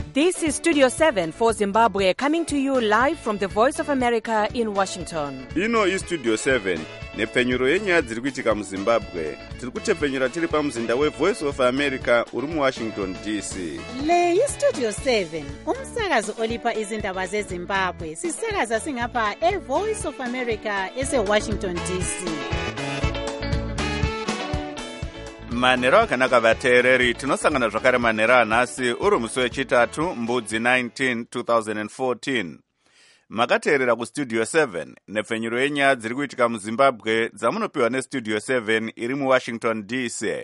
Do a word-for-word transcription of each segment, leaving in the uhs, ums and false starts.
This is Studio seven for Zimbabwe, coming to you live from the Voice of America in Washington. Ino is Studio seven, nepfenyuro yenyaya dziri kuitika muZimbabwe. Tiri kutepfenyura tiri pamuzinda weVoice of America uri muWashington D C. Le yi Studio seven, umsakazo olipa izindaba zeZimbabwe. Sisakaza singapha eVoice of America eseWashington D C. Manhero akanaka vateereri, tinosangana zvakare manhero anhasi uri musi wechitatu mbudzi nineteen twenty fourteen. Makateerera kuStudio seven, nepfenyuro yenyaya dziri kuitika muZimbabwe dzamunopiwa neStudio seven iri muWashington D C.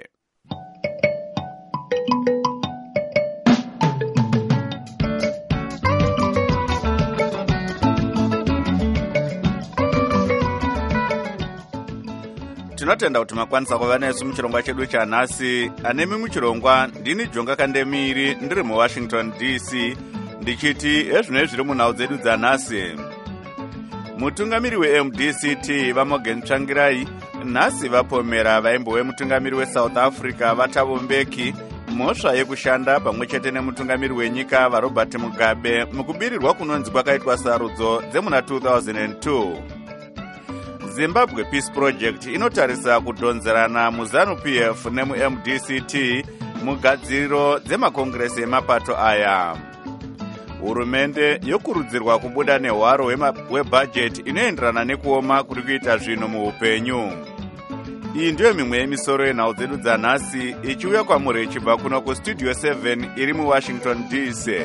Tinotenda kuti makwanisa kuva nesu muchirongwa chedu chanhasi. Anemi muchirongwa ndini Jonga Kandemiri ndiri muWashington D C, ndichiti ezvino zviri munhau dzedu dzanhasi. Mutungamiri weM D C T vaMorgan Tsvangirai nhasi vapomera vaimbo wemutungamiri weSouth Africa vaThabo Mbeki mhosva yekushanda pamwe chete nemutungamiri wenyika vaRobert Mugabe mukubirirwa kunonzi kwakaitwa sarudzo dzemuna two thousand two. Zimbabwe Peace Project inotarisa kudhonzerana muZANU-P F nemuM D C T mugadziriro dzemakongresi emapato aya. Hurumende yokurudzirwa kubuda nehwaro webhajeti inoenderana nekuoma kuri kuita zvinhu muupenyu. Iyi ndiyo mimwe yemisoro yenhau dzedu dzanhasi ichiuya kwamuri ichibva kuno kuStudio seven iri muWashington D C.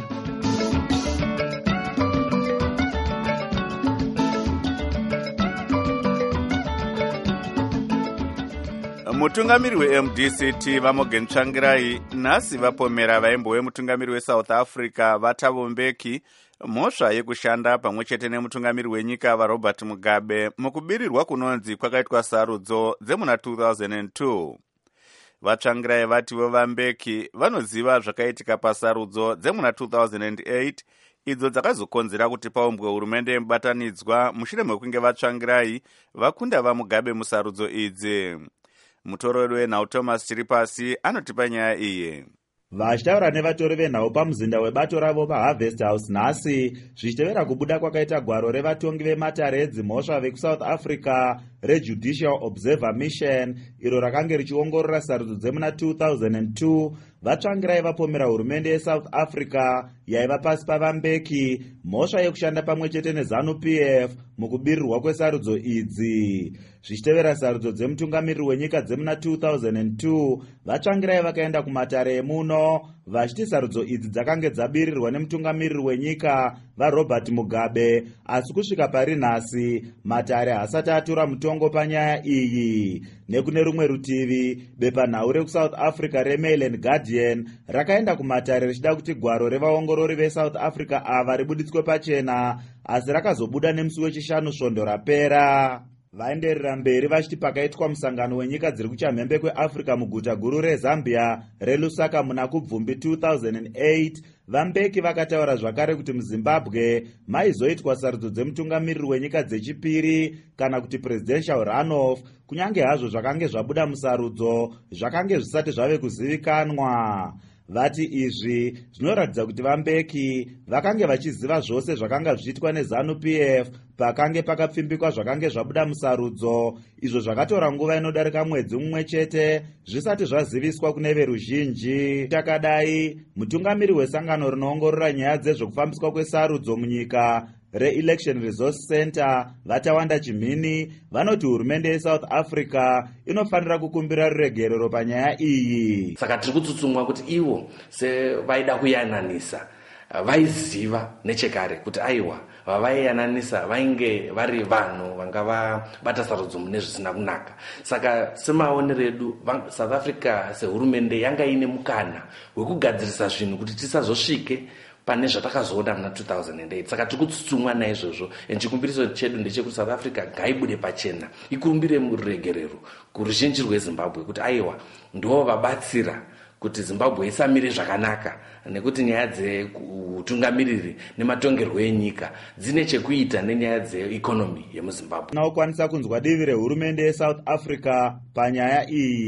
Mutungamiri weM D C T vaMorgan Tsvangirai nhasi vapomera vaimbo wemutungamiri weSouth Africa vaThabo Mbeki mhosva yekushanda pamwe chete nemutungamiri wenyika vaRobert Mugabe mukubirirwa kunonzi kwakaitwa sarudzo dzemuna two thousand two. VaTsvangirai vativo vaMbeki vanoziva zvakaitika pasarudzo dzemuna two thousand eight idzo dzakazokonzera kuti paumbwe hurumende yemubatanidzwa mushure mekunge vaTsvangirai vakunda vaMugabe musarudzo idzi. Mutorori wenhau Thomas Chiripasi anotipa nyaya iyi. Vachitaura nevatori venhau pamuzinda webato ravo paHarvest House nhasi zvichitevera kubuda kwakaita gwaro revatongi vematare edzimhosva vekuSouth Africa reJudicial Observer Mission iro rakange richiongorora sarudzo dzemuna two thousand two. VaTsvangirai vapomera hurumende yeSouth Africa yaiva pasi pavaMbeki mhosva yekushanda pamwe chete neZANU-P F mukubirirwa kwesarudzo idzi. Zvichitevera sarudzo dzemutungamiriri wenyika dzemuna two thousand two, VaTsvangirai vakaenda kumatare emuno vachiti sarudzo idzi dzakange dzabirirwa nemutungamiriri wenyika vaRobert Mugabe, asi kusvika pari nhasi matare hasati atora mutongo panyaya iyi. Nekune rumwe rutivi, bepanhau rekuSouth Africa reMail and Guardian rakaenda kumatare richida kuti gwaro revaongorori veSouth Africa ava ribuditswe pachena, asi rakazobuda nemusi wechishanu svondo rapera. Vaenderera mberi vachiti pakaitwa musangano wenyika dziri kuchamhembe kweAfrica muguta guru reZambia reLusaka muna kubvumbi two thousand eight, vaMbeki vakataura zvakare kuti muZimbabwe maizoitwa sarudzo dzemutungamiriri wenyika dzechipiri kana kuti presidential runoff, kunyange hazvo zvakange zvabuda musarudzo zvakange zvisati zvave kuzivikanwa. Vati izvi zvinoratidza kuti vaMbeki vakange vachiziva zvose zvakanga zvichitwa neZANU-P F pakange pakapfimbikwa zvakange zvabuda musarudzo, izvo zvakatora nguva inodarika mwedzi mumwe chete zvisati zvaziviswa kune veruzhinji. Takadai, mutungamiri wesangano rinoongorora nyaya dzezvokufambiswa kwesarudzo munyika reElection Resource Center vaTawanda Chimhini vanoti hurumende yeSouth Africa inofanira kukumbira ruregerero panyaya iyi. Saka tiri kutsutsumwa kuti ivo sevaida kuyananisa vaiziva nechekare kuti aiwa vavaiyananisa vainge vari vanhu vanga vabata sarudzo mune zvisina kunaka. Saka semaonero edu South Africa sehurumende yanga ine mukana wekugadzirisa zvinhu kuti tisazosvike pane zvatakazoona muna two thousand eight. Saka tiri kutsutsumwa naizvozvo, chikumbiriso chedu ndechekuti South Africa ngaibude pachena ikurumbire ruregerero kuruzhinji rweZimbabwe kuti aiwa ndo vabatsira kuti Zimbabwe isamire zvakanaka, nekuti nyaya dzeutungamiriri nematongerwo enyika dzine chekuita nenyaya dzeeconomy yemuZimbabwe. Naokwanisa kunzwa divi rehurumende yeSouth Africa panyaya iyi.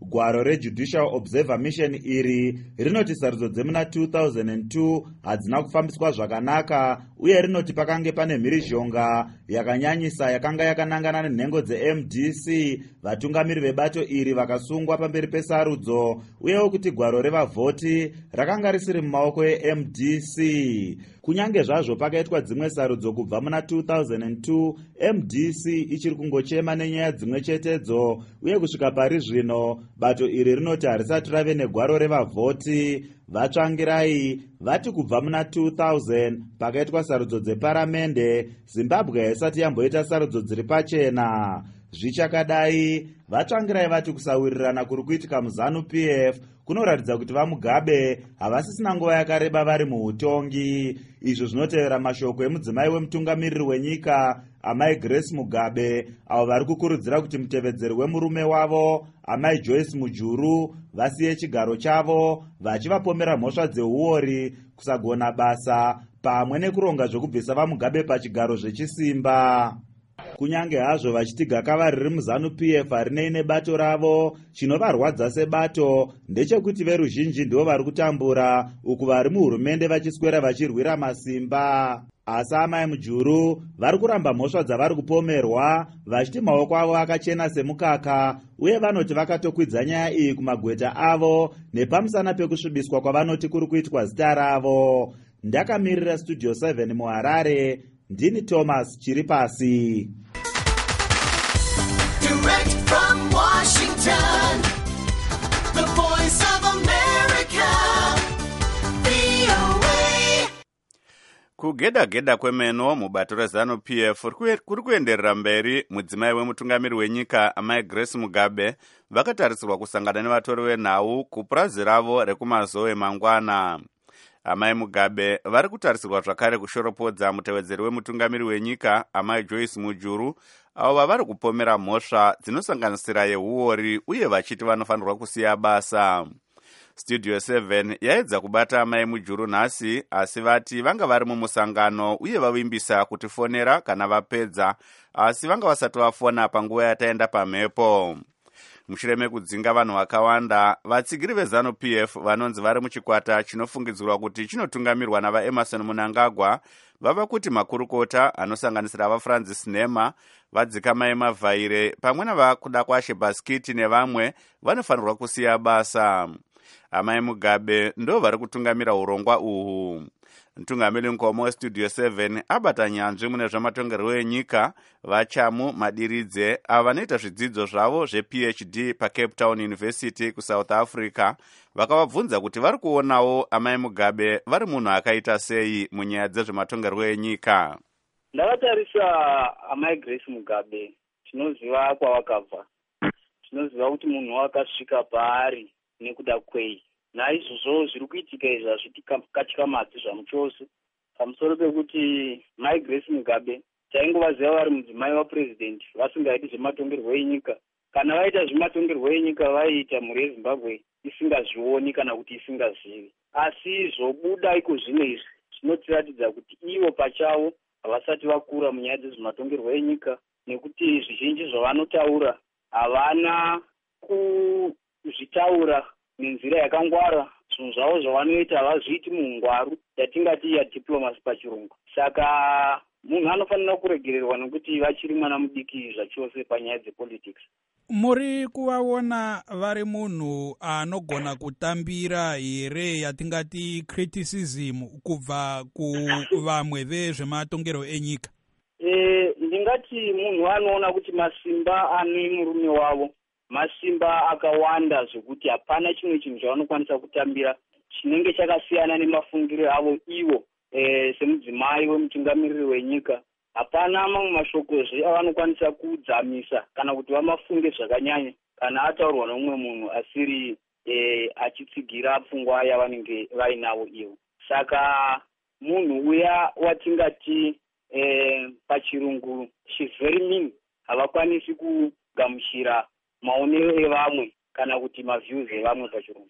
gwaro reJudicial Observer Mission iri rinoti sarudzo dzemuna two thousand two hadzina kufambiswa zvakanaka, uye rinoti pakange pane mhirizhonga yakanyanyisa yakanga yakanangana nenhengo dze-M D C. Vatungamiri vebato iri vakasungwa pamberi pesarudzo, uyewo kuti gwaro revavhoti rakanga risiri mumaoko e-M D C. Kunyange zvazvo pakaitwa dzimwe sarudzo kubva muna two thousand two, M D C ichiri kungochema nenyaya dzimwe chetedzo, uye kusvika pari zvino bato iri rinoti harisati rave negwaro revavhoti. Vatsvangirai vati kubva muna two thousand pakaitwa sarudzo dzeparamende, Zimbabwe haisati yamboita sarudzo dziri pachena. Zvichakadai, vatsvangirai vati kusawirirana kuri kuitika muZANU-P F kunoratidza kuti vaMugabe havasisina nguva yakareba vari muutongi. Izvo zvinotevera mashoko emudzimai wemutungamiriri wenyika Amai Grace Mugabe, avo vari kukurudzira kuti mutevedzeri wemurume wavo Amai Joyce Mujuru vasiye chigaro chavo, vachivapomera mhosva dzeuori, kusagona basa pamwe nekuronga zvokubvisa vaMugabe pachigaro zvechisimba. Kunyange hazvo vachiti gakava riri muZANU-P F harinei nebato ravo, chinovarwadza sebato ndechekuti veruzhinji ndivo vari kutambura, uku vari muhurumende vachiswera vachirwira masimba. Asi Amai Mujuru vari kuramba mhosva dzavari kupomerwa, vachiti maoko avo akachena semukaka, uye vanoti vakatokwidza nyaya iyi kumagweta avo nepamusana pekusvibiswa kwavanoti kuri kuitwa zita ravo. Ndakamirira Studio seven muHarare, ndini Thomas Chiripasi. Direct from Washington, the voice of America, V O A. Kugeda-geda kwemeno mubato reZANU-P F kuri kuenderera mberi. Mudzimai wemutungamiri wenyika Amai Grace Mugabe vakatarisirwa kusangana nevatori venhau kupurazi ravo rekumazowe mangwana. Amai Mugabe vari kutarisirwa zvakare kushoropodza mutevedzeri wemutungamiri wenyika Amai Joyce Mujuru, avo vavari kupomera mhosva dzinosanganisira yeuori, uye vachiti vanofanirwa kusiya basa. Studio seven yaedza kubata Amai Mujuru nhasi, asi vati vanga vari mumusangano uye vavimbisa kutifonera kana vapedza, asi vanga vasati vafona panguva yataenda pamhepo. Mushure mekudzinga vanhu vakawanda, vatsigiri veZANU-P F vanonzi vari muchikwata chinofungidzirwa kuti chinotungamirwa navaEmerson Mnangagwa vava kuti makurukota anosanganisira vaFrancis Nhema, vadzika Mai Mavhaire pamwe navakuda kwaShe Baskiti nevamwe vanofanirwa kusiya basa. Amai Mugabe ndo vari kutungamira urongwa uhu. Mtungamiri Nkomo weStudio seven abata nyanzvi mune zvamatongerwo enyika vaChamu Madiridze, ava vanoita zvidzidzo zvavo zveP H D paCape Town University kuSouth Africa, vakavabvunza kuti vari kuonawo Amai Mugabe vari munhu akaita sei munyaya dzezvematongerwo enyika. Ndakatarisa Amai Grace Mugabe, tinoziva kwavakabva, tinoziva kuti munhu wakasvika paari nekuda kwei. Naizvozvo zviri kuitika izvi hazviti katyamadzi zvamuchose, pamusoro pekuti Mai Grace Mugabe taingovaziva vari mudzimai wapurezidendi vasingaiti zvematongerwo enyika. Kana vaita zvematongerwo enyika vaiita mhuri yeZimbabwe isingazvioni kana kuti isingazivi. Asi zvobuda iko zvino izvi zvinotiratidza kuti ivo pachavo havasati vakura munyaya dzezvematongerwo enyika, nekuti zvizhinji zvavanotaura havana kuzvitaura nenzira yakangwara. Zvinhu zvavo zvavanoita havazviiti muungwaru yatingati yadiplomasi pachirungu. Saka munhu anofanira kuregererwa nekuti vachiri mwana mudiki zvachose panyaya dzepolitics. Muri kuvaona vari munhu anogona kutambira here yatingati criticism kubva kuvamwe vezvematongero enyika? E, ndingati munhu anoona kuti masimba ane murume wavo masimba akawanda zvekuti hapana chimwe chinhu chavanokwanisa kutambira chinenge chakasiyana nemafungiro avo ivo e, semudzimai wemutungamiriri wenyika. Hapana mamwe mashokozve avanokwanisa kudzamisa kana kuti vamafunge zvakanyanya kana ataurwa nomumwe munhu asiri e, achitsigira pfungwa yavanenge vainavo ivo. Saka munhu uya watingati e, pachirungu she's very mean, havakwanisi kugamuchira maonero evamwe kana kuti maviews evamwe pachirungu.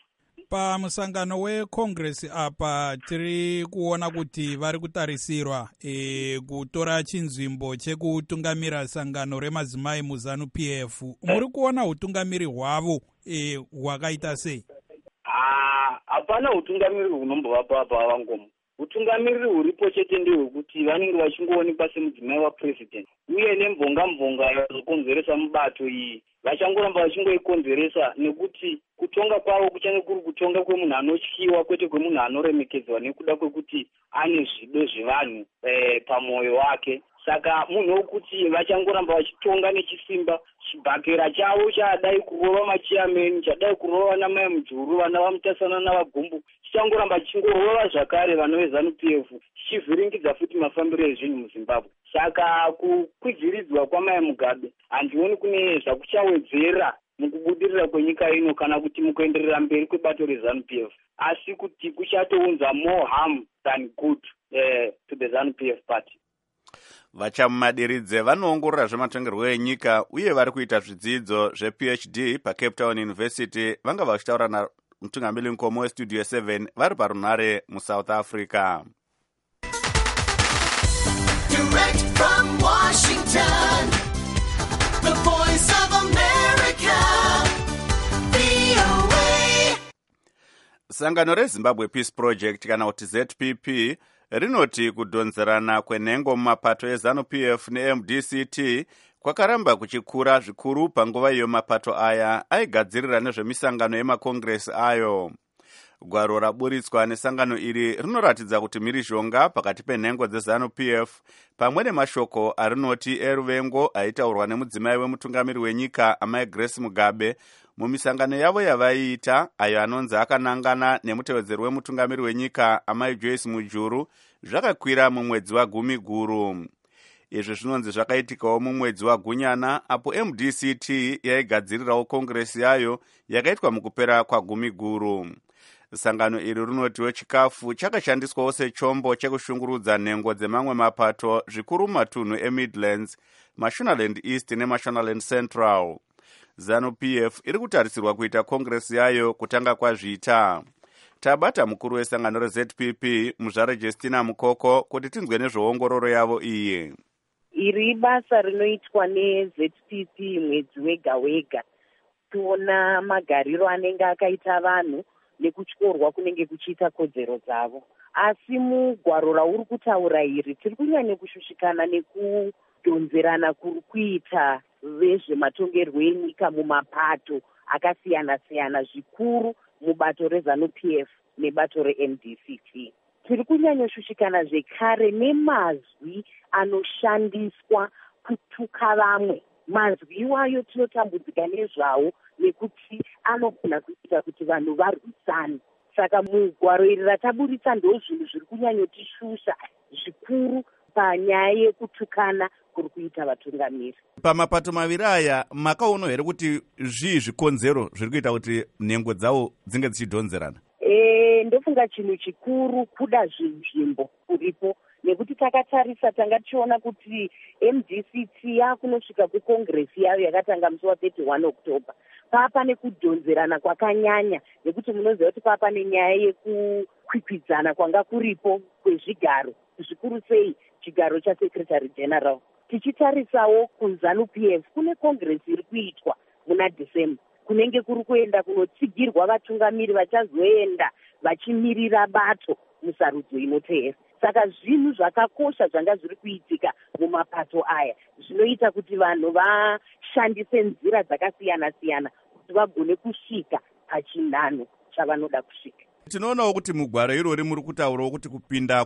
pamusangano wecongress apa tiri kuona kuti vari kutarisirwa e, kutora chinzvimbo chekutungamira sangano remadzimai muzanu P F. Muri kuona utungamiri hwavo e, hwakaita sei? Hapana utungamiri hunombova papa vangomo. Utungamiriri huripo chete ndehwekuti vanenge vachingoonekwa semudzimai wapresident, uye nemvonga mvonga yazokonzeresa mubato iyi vachangoramba vachingoikonzeresa, nekuti kutonga kwavo kuchange kuri kutonga kwemunhu anotyiwa kwete kwemunhu anoremekedzwa nekuda kwekuti ane zvido zvevanhu e, pamwoyo wake. Saka munhu wekuti vachangoramba vachitonga nechisimba, chibhakera chavo chadai kurova machiameni, chadai kurova namai mujuru, vana vamutasana navagumbu, chichangoramba chingorova zvakare vana vezanu P F, chichivhiringidza futi mafambiro ezvinhu muZimbabwe. Saka kukwidziridzwa kwamai Mugabe handioni kune zvakuchawedzera mukubudirira kwenyika ino kana kuti mukuenderera mberi kwebato rezanu P F, asi kuti kuchatounza more harm than good eh, to the ZANU P F party. Vachamumadiridze vanoongorora zvematongerwo enyika uye vari kuita zvidzidzo zvePhD paCape Town University vanga vachitaura namutungamiri mukoma westudio seven vari parunare muSouth Africa. Direct from Washington, the voice of America, V O A. Sangano reZimbabwe Peace Project kana kuti Z P P rinoti kudhonzerana kwenhengo mumapato ezanu P F neM D C T kwakaramba kuchikura zvikuru panguva iyo mapato aya aigadzirira nezvemisangano yemakongresi ayo. Gwaro raburitswa nesangano iri rinoratidza kuti mhirizhonga pakati penhengo dzezanu P F pamwe nemashoko arinoti eruvengo aitaurwa nemudzimai wemutungamiri wenyika amai Grace Mugabe mumisangano yavo yavaiita, ayo anonzi akanangana nemutevedzeri wemutungamiri wenyika amai Joyce Mujuru, zvakakwira mumwedzi wagumi guru. Izvi zvinonzi zvakaitikawo mumwedzi wagunyana apo M D C T yaigadzirirawo kongresi yayo yakaitwa mukupera kwagumi guru. Sangano iri rinotiwo chikafu chakashandiswawo sechombo chekushungurudza nhengo dzemamwe mapato zvikuru mumatunhu eMidlands, Mashonaland East neMashonaland Central. ZANU P F iri kutarisirwa kuita kongresi yayo kutanga kwazvita. Tabata mukuru wesangano reZ P P muzvare Justina Mukoko kuti tinzwe nezvoongororo yavo iye. Iri basa rinoitwa neZ P P mwedzi wega wega, tuona magariro anenge akaita vanhu nekutyorwa kunenge kuchiita kodzero dzavo. Asi mugwaro rauri kutaura iri tiri kunyanya kushushikana nekudhonzerana kuri kuita vezvematongerwo enyika mumapato akasiyana siyana, zvikuru mubato rezanu P F nebato reM D C T. Tiri kunyanya shushikana zvekare nemazwi anoshandiswa kutuka vamwe. Mazwi iwayo tinotambudzika nezvawo nekuti anogona kuita kuti vanhu varwisane. Saka mugwaro iri rataburitsa ndo zvinhu zviri kunyanyotishusha zvikuru panyaya yekutukana kuri kuita vatungamiri. Pamapato maviri aya makaona here kuti zvii zvikonzero zviri kuita kuti nhengo dzavo dzinge dzichidhonzerana? E, ndofunga chinhu chikuru kuda zvinzvimbo kuripo, nekuti takatarisa tanga tichiona kuti M D C T yakunosvika kukongresi yayo yakatanga musi wa31 October. Papa nekudhonzerana kwakanyanya, nekuti munoziva kuti papa nenyaya yekukwikwidzana kwanga kuripo kwezvigaro, zvikuru sei chigaro chaSecretary General. Tichitarisawo kuZANU P F kune kongresi iri kuitwa muna December, kunenge kuri kuenda kunotsigirwa vatungamiri vachazoenda vachimirira bato musarudzo inoteera. Saka zvinhu zvakakosha zvanga zviri kuitika mumapato aya zvinoita kuti vanhu vashandise nzira dzakasiyana siyana kuti vagone kusvika pachinhano chavanoda kusvika. Tinoonawo kuti mugwaro irori muri kutaurawo kuti kupinda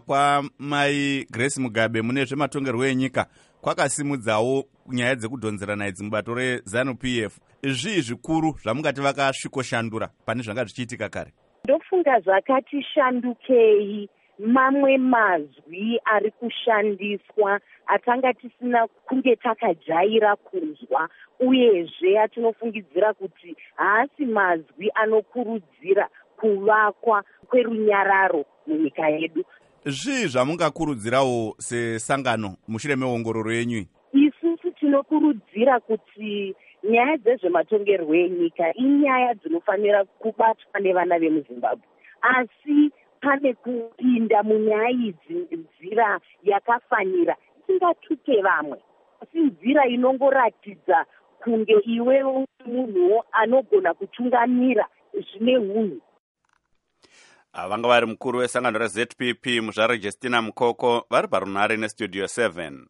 kwamai Grace Mugabe mune zvematongerwo enyika kwakasimudzawo nyaya dzekudhonzerana idzi mubato rezanu P F. Zvii zvikuru zvamungati vakasvikoshandura pane zvanga zvichiitika kare? Ndofunga zvakati shandukei mamwe mazwi ari kushandiswa atanga tisina kunge takajaira kunzwa, uyezve atinofungidzira kuti haasi mazwi anokurudzira kuvakwa kwerunyararo munyika yedu. Zvii zvamungakurudzirawo sesangano mushure meongororo yenyu? Isusu tinokurudzira kuti nyaya dzezvematongerwo enyika inyaya dzinofanira kubatwa nevana vemuzimbabwe, asi pane kupinda munyaya idzi nzira yakafanira isingatuke vamwe, asi nzira inongoratidza kunge iwe munhu anogona kutungamira zvine hunhu. Vanga vari mukuru wesangano reZ P P muzvare Justina Mukoko vari parunhare nestudio seven.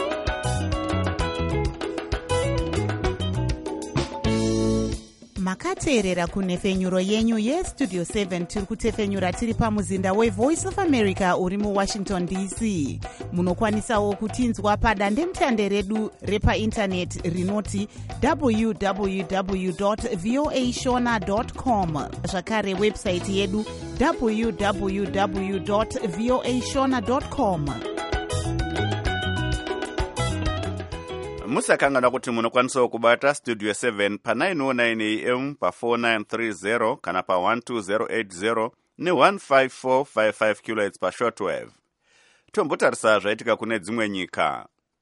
makateerera kunhefenyuro yenyu yestudio seven tiri kutefenyura tiri pamuzinda wevoice of america uri muwashington D C. Munokwanisawo kutinzwa padandemutande redu repaindaneti rinoti w w w dot voa shona dot com, zvakare websaiti yedu w w w dot voa shona dot com. Musakanganwa kuti munokwanisawo kubata studio seven pa nine oh nine a m, pa four nine three zero kana pa one two zero eight zero ne one five four five five kilohertz pa shortwave. Tombotarisa zvaitika kune dzimwe nyika.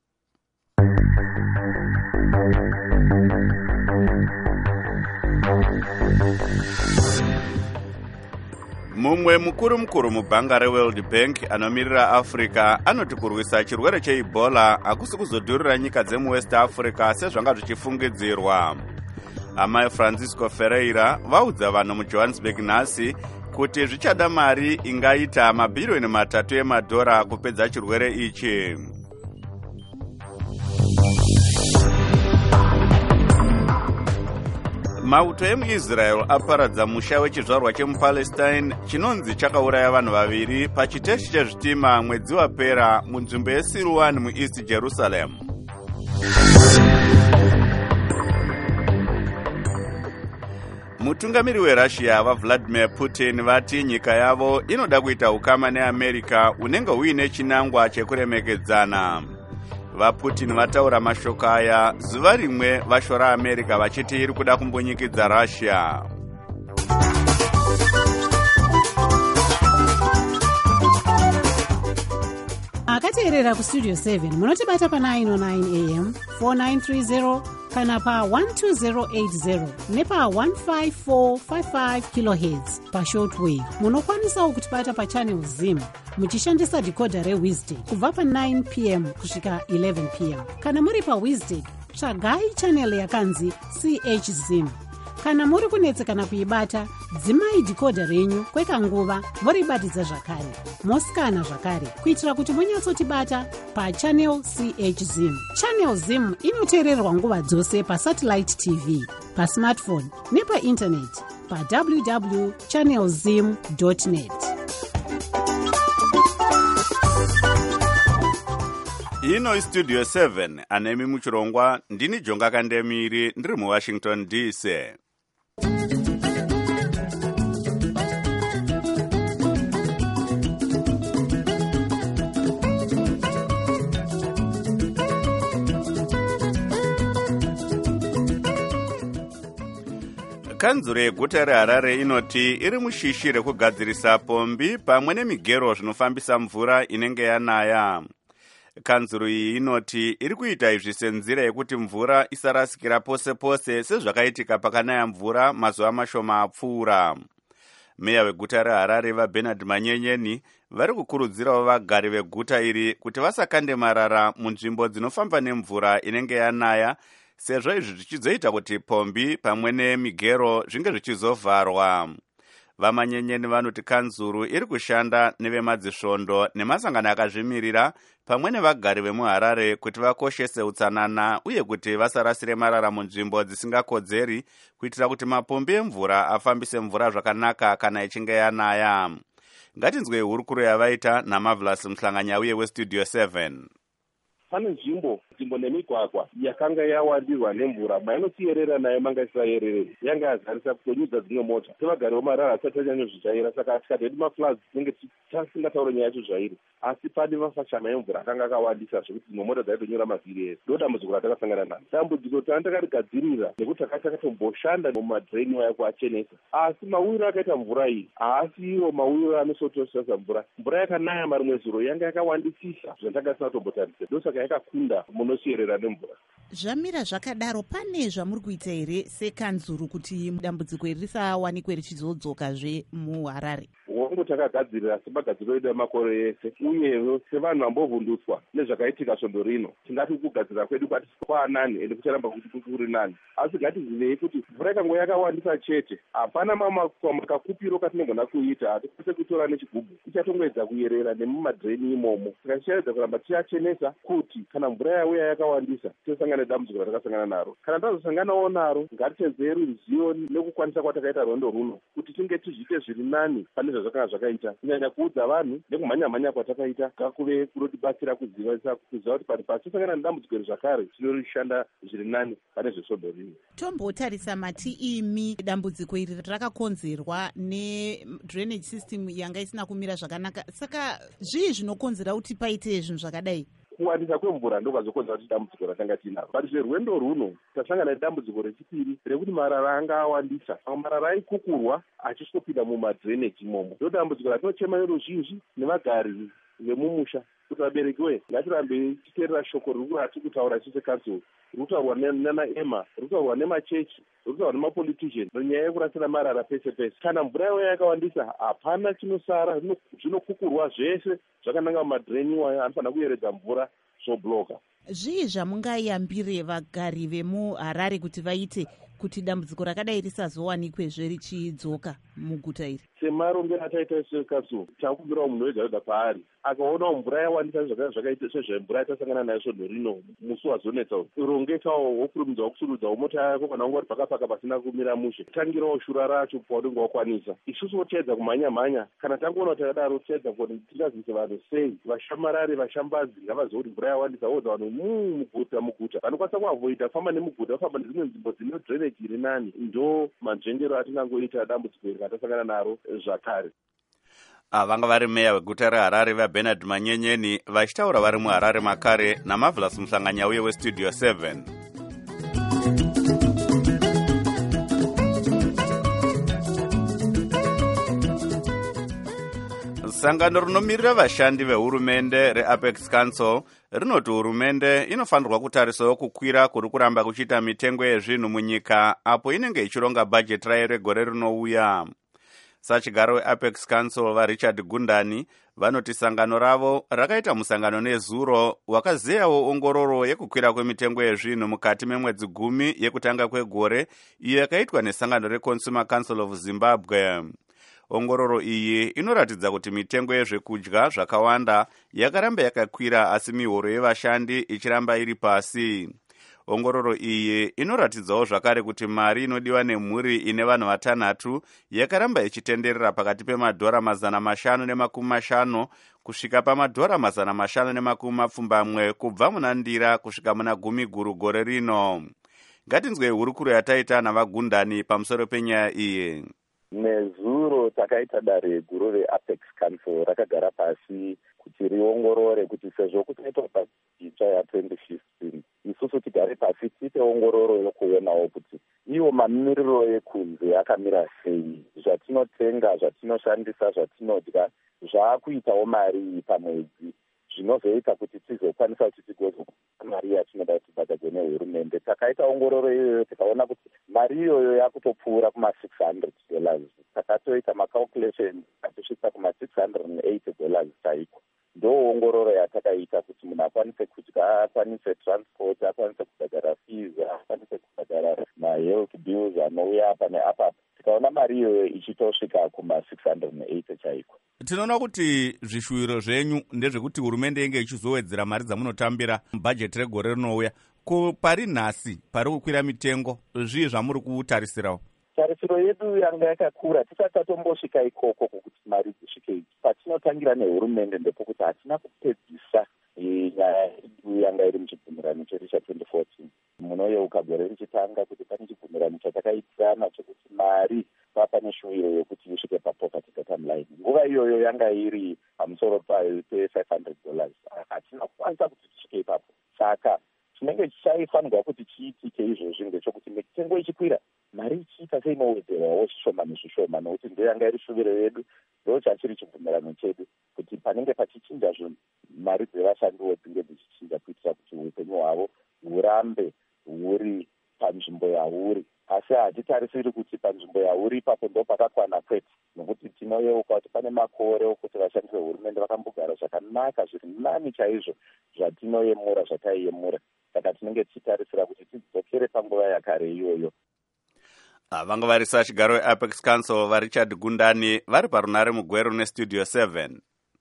Mumwe mukuru mukuru mubhanga reWorld Bank anomirira Africa anoti kurwisa chirwere cheEbola hakusi kuzodhurira nyika dzemuWest Africa sezvanga zvichifungidzirwa. Amai Francisco Ferreira vaudza vanhu muJohannesburg nhasi kuti zvichada mari ingaita mabhirioni matatu emadhora kupedza chirwere ichi. Mauto emuIsrael aparadza musha wechizvarwa chemuPalestine chinonzi chakauraya vanhu vaviri pachiteshi chezvitima mwedzi wapera munzvimbo yeSilwan muEast Jerusalem. Mutungamiri weRussia vaVladimir Putin vati nyika yavo inoda kuita ukama neAmerica unenge uine chinangwa chekuremekedzana. VaPutin vataura mashoko aya zuva rimwe vashora America vachiti iri kuda kumbonyikidza Russia. akateerera kustudio seven munotibata pa nine oh nine a m, four nine three zero kana pa one two zero eight zero nepa one five four five five kilohertz pa shortwave. Munokwanisawo kutibata pa channel Zim muchishandisa decoder reWizard kubva pa nine p m kusvika eleven p m. Kana muri pa Wizard tsvagai channel yakanzi C H Zim. Kana muri kunetsekana kuibata, dzimai decoder renyu kwekanguva voribatidza zvakare. Mosikana zvakare kuitira kuti munyatsotibata pa channel C H Zim. Channel Zim inoteererwa nguva dzose pa satellite T V, pa smartphone nepa internet pa w w w dot channel zim dot net. Ino studio seven anemi muchirongwa ndini Jonga Kandemiri ndiri muWashington D C. Kanzuro yeguta reHarare inoti iri mushishi rekugadzirisa pombi pamwe nemigero zvinofambisa mvura inenge yanaya. Kanzuro iyi inoti iri kuita izvi senzira yekuti mvura isarasikira pose pose sezvakaitika pakanaya mvura mazuva mashoma apfuura. Meya weguta reHarare vaBernard Manyenyeni vari kukurudzirawo vagari veguta iri kuti vasakande marara munzvimbo dzinofamba nemvura inenge yanaya, sezvo izvi zvichizoita kuti pombi pamwe nemigero zvinge zvichizovharwa. Vamanyenyeni vanoti kanzuru iri kushanda nevemadzisvondo nemasangano akazvimirira pamwe nevagari vemuHarare kuti vakoshese utsanana uye kuti vasarasire marara munzvimbo dzisingakodzeri kuitira kuti mapombi emvura afambise mvura zvakanaka kana ichinge yanaya. Ngatinzwe hurukuro yavaita naMarvelous Mhlanganyauye westudio seven. Pane nzvimbo nzvimbo nemigwagwa yakanga yawandirwa nemvura mainotiyerera nayo manga isirayerere yanga yazarisa kutonyudza dzimwe mota sevagari vomarara asati anyanyozvijaira, saka tikadheti mafloods tinenge tasingataure nyaya yacho zvairi, asi pane mafashama emvura akanga akawandisa zvekuti dzimwe mota dzaitonyura mavhiri ese. Ndo dambudziko ratakasangana naro. Dambudziko tandakarigadzirira nekuti takatakatomboshanda mumadhiraini waya kuachenesa, asi mawiro akaita mvura iyi haasi iwo mawiro anosotosasa mvura. Mvura yakanaya marimwe zuro yanga yakawandisisa zvandagasina kutombotarisira. Ndosaka yakakunda munosiyerera nemvura. Zvamira zvakadaro, pane zvamuri kuita here sekanzuru kuti dambudziko iri risawanikwe richizodzokazve muHarare? Hongu takagadzirira semagadziro edu emakore ese, uye sevanhu vambovhundutswa nezvakaitika svondo rino, tingati kugadzira kwedu kwati kwaanani ende kucharamba kuri nani. Asi ngatizivei kuti mvura ikango yakawandisa chete, hapana makakupiro katinogona kuita, hatikwanise kutora nechigubhu, tichatongoedza kuyerera nemumadhireni imomo. Saka tichaedza kuramba tichachenesa kuti kana mvura yauya yakawandisa tosangana nedambudziko ratakasangana naro. Kana tazosanganawo naro, ngatitenzei ruzivo nekukwanisa kwatakaita rwendo runo kuti tinge tizviite zviri nani pane zvazvakanga zvakaita, kunyanya kuudza vanhu nekumhanya-mhanya kwatakaita ngakuve kunotibatsira kuziva kuziva kuti pari pasi tosangana nedambudziko iri zvakare tinorishanda zviri nani pane zvesvondo rino. Tombotarisa mati imi dambudziko iri rakakonzerwa nedrainage system yanga isina kumira zvakanaka, saka zvii zvinokonzera kuti paite zvinhu zvakadai? Kuwandisa kwemvura ndo kwazokonzera kuti dambudziko ratanga tinaro. But zverwendo runo tasangana nedambudziko rechipiri rekuti marara anga awandisa, marara aikukurwa achisopinda mumadrainage imomo. Ndo dambudziko ratinochema neruzhinji nevagari vemumusha kuti vaberekiwe ngatirambe titeerera shoko riri kutaura chise council, rikutaurwa nanaema, rikutaurwa nemachechi, rikutaurwa nemapolitician nyaya yekurasira marara pese pese. Kana mvura yauya yakawandisa, hapana chinosara, zvinokukurwa zvese zvakananga mumadhireni iwayo, anofanira kuyeredza mvura zvobloka. Zvii zvamungayambire vagari vemuHarare kuti vaite kuti dambudziko rakadai risazowanikwezve richidzoka muguta iri? Semarongero ataita sekatso, takumbirawo munhu wega wega paari akaonawo mvura yawandisa zvakaita sezvemvura yatasangana nayo svondo rino musi wazonetsa, rongekawo wokurumidza kusurudzawo mota yako kana wanga uri pakapaka pasina kumira mushe, tangirawo shura racho paunenge wakwanisa. Isusu tiedza kumhanya-mhanya, kana tangoona takadaro tiedza kuti tingazivise vanhu sei, vashamarari vashambazi ngavazive kuti mvura yawandisa, wodza vanhu muguta muguta vanokwanisa kuavoida famba nemuguta vafamba nedzimwe nzvimbo dzine drainage iri nani. Ndo manzvengero atingangoita dambudziko iri ratasangana naro zvakare. Vanga vari meya weguta reHarare vaBernard Manyenyeni vachitaura vari muHarare makare naMarvelous Musanganyauye westudio seven. Sangano rinomirira vashandi vehurumende reApex Council rinoti hurumende inofanirwa kutarisawo kukwira kuri kuramba kuchiita mitengo yezvinhu munyika apo inenge ichironga bhajeti rayo regore rinouya. Sachigaro weApex Council vaRichard Gundani vanoti sangano ravo rakaita musangano nezuro wakazeyawo ongororo yekukwira kwemitengo yezvinhu mukati memwedzi gumi yekutanga kwegore iyo yakaitwa nesangano reConsumer Council of Zimbabwe. Ongororo iyi inoratidza kuti mitengo yezvekudya zvakawanda yakaramba yakakwira asi mihoro yevashandi ichiramba iri pasi. Ongororo iyi inoratidzawo zvakare kuti mari inodiwa nemhuri ine vanhu vatanhatu yakaramba ichitenderera pakati pemadhora mazana mashanu nemakumi mashanu kusvika pamadhora mazana mashanu nemakumi mapfumbamwe kubva muna ndira kusvika muna gumi guru gore rino. Ngatinzwe hurukuro yataita navaGundani pamusoro penyaya iyi. Nezuro takaita dare guru reApex Council rakagara pasi kuti riongorore kuti sezvo kutoitwa pachitsva ya-twenty fifteen isusu tigare pasi tiite ongororo yokuonawo kuti iwo mamiriro ekunze akamira sei, zvatinotenga, zvatinoshandisa, zvatinodya zvaakuitawo mari pamwedzi, zvinozoita kuti tizokwanisa kuti tigozo mari yatinoda kuti tibhadharwe nehurumende. Takaita ongororo iyoyo tikaona kuti mari iyoyo yakutopfuura kuma six hundred dollars. Takatoita macalculation atisvitsa kuma six hundred eighty dollars chaiko. Ndo ongororo yatakaita kuti munhu akwanise kudya, akwanise transport, akwanise kubhadhara fees, akwanise kubhadhara mahealth bills anouya apa neapa. Tikaona mari iyoyo ichitosvika kuma six hundred eighty chaiko. Tinoona kuti zvishuwiro zvenyu ndezvekuti hurumende inge ichizowedzera mari dzamunotambira mubhajeti regore rinouya. Ko pari nhasi pari kukwira mitengo, zvii zvamuri kutarisirawo? Tarisiro yedu yanga yakakura, tisati tatombosvika ikoko kuti mari dzisvike iki. Patinotangira nehurumende ndepokuti hatina kupedzisa nyaya yedu yanga iri muchibvumirano chedu cha-twenty fourteen. Munoyeuka gore richitanga kuti pane chibvumirano chatakaitirana chekuti mari papane shuwiro yekuti isvike papoverty bottom line. Nguva iyoyo yanga iri pamusoro pe-five hundred dollars. Hatina kukwanisa kuti tisvike ipapo. Saka chinenge chaifanirwa kuti chiitike izvozvi ndechekuti mitengo ichikwira, mari ichiita seinowedzerwawo zvishoma nezvishoma, nokuti ndo yanga iri shuviro yedu, ndo chachiri chibvumirano chedu kuti panenge pachichinja zvinhu mari dzevashandiwo dzinge dzichichinja kuitira kuti hurambe huri panzvimbo yauri, asi hatitarisiri kuti panzvimbo yauri ipapo ndo pakakwana kwete, nokuti tinoyeuka kuti pane makore okuti vashandisi vehurumende vakambogara zvakanaka zviri nani chaizvo zvatinoyemura zvataiyemura. Saka tinenge tichitarisira kuti tidzokere panguva yakare iyoyo. Vanga vari sachigaro weApex Council vaRichard Gundani vari parunare mugweru nestudio seven.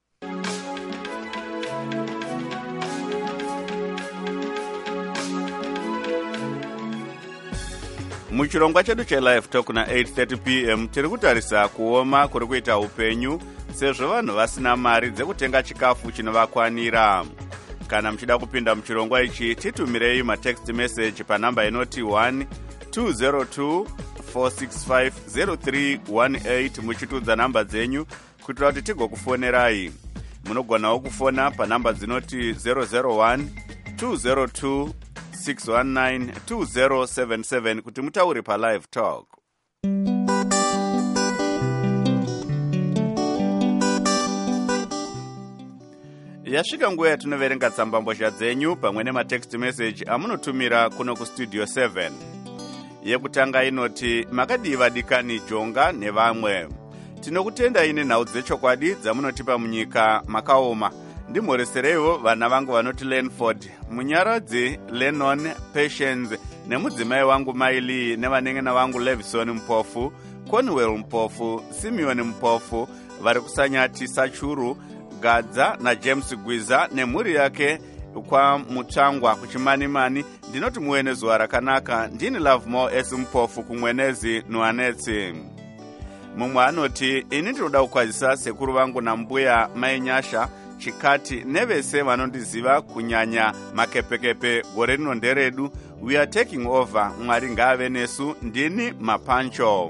Muchirongwa chedu chelive talk na eight thirty p m tiri kutarisa kuoma kuri kuita upenyu sezvo vanhu vasina mari dzekutenga chikafu chinovakwanira. Kana muchida kupinda muchirongwa ichi titumirei matext message panhamba inoti one two zero two four six five zero three one eight muchitudza nhamba dzenyu kuitira kuti tigokufonerai. Munogonawo kufona panhamba dzinoti zero zero one two zero two six one nine two zero seven seven kuti mutaure palive talk. Yasvika nguva yatinoverenga tsambambozha dzenyu pamwe nematext message amunotumira kuno kustudio seven. Yekutanga inoti makadiva dikani Jonga nevamwe. Tinokutenda ine nhau dzechokwadi dzamunotipa munyika makaoma. Ndimhoresereiwo vana vangu vanoti Lenford, Munyaradzi, Lennon, Patience, nemudzimai wangu Maili, nevanengena vangu Levison Mpofu, Conwell Mpofu, Simeon Mpofu, vari kusanyati Sachuru, Gadza na James Gwiza nemhuri yake kwa Mutsvangwa kuchimanimani. Ndinoti muwene zuva rakanaka. Ndini Love More S Mpofu kumwenezi Nuanetsi. Mumwe anoti ini ndinoda kukwazisa sekuru vangu nambuya mainyasha chikati nevese vanondiziva kunyanya makepekepe gore rino nderedu. We are taking over. Mwari ngaave nesu. Ndini Mapancho.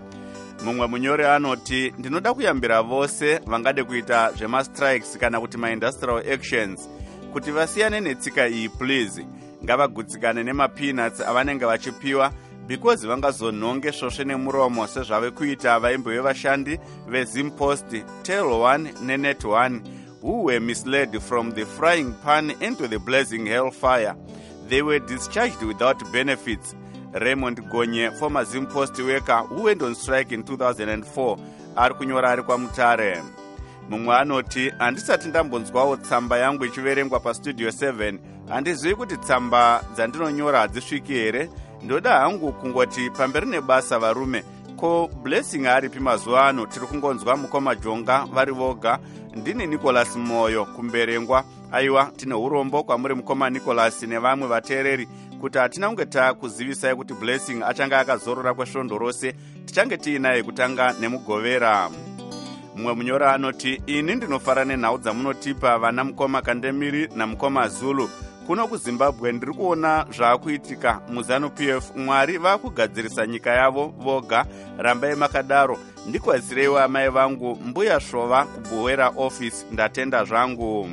Mumwe munyore anoti ndinoda kuyambira vose vangade kuita zvema strikes kana kuti ma industrial actions kuti vasiyane netsika iyi please. Ngavagutsikane nemapeanuts avanenge vachipiwa because vangazonhonge svosve nemuromo sezvave kuita vaimbo vevashandi veZimpost, Tel one neNet one who were misled from the frying pan into the blazing hellfire. They were discharged without benefits. Raymond Gonye, former Zimpost worker who went on strike in two thousand four, ari kunyora ari kwa Mutare. Mumwe anoti handisati ndambonzwawo tsamba yangu ichiverengwa pastudio seven, handizivi kuti tsamba dzandinonyora hadzisviki here. Ndoda hangu kungoti pamberi nebasa varume, ko blessing aripi mazuva ano tiri kungonzwa mukoma Jonga vari voga. Ndini Nicholas Moyo kumberengwa. Aiwa tine urombo kwamuri mukoma Nicholas nevamwe vateereri kuti hatina kunge takuzivisai kuti blessing achanga akazorora kwesvondo rose, tichange tiinaye kutanga nemugovera. Mumwe munyora anoti ini ndinofara nenhau dzamunotipa vana mukoma Kandemiri namukoma Zulu. Kuno kuZimbabwe ndiri kuona zvaakuitika muZanu-P F. Mwari vakugadzirisa nyika yavo voga. Rambai makadaro. Ndikwazireiwo amai vangu mbuya Shova kuBuwera office. Ndatenda zvangu.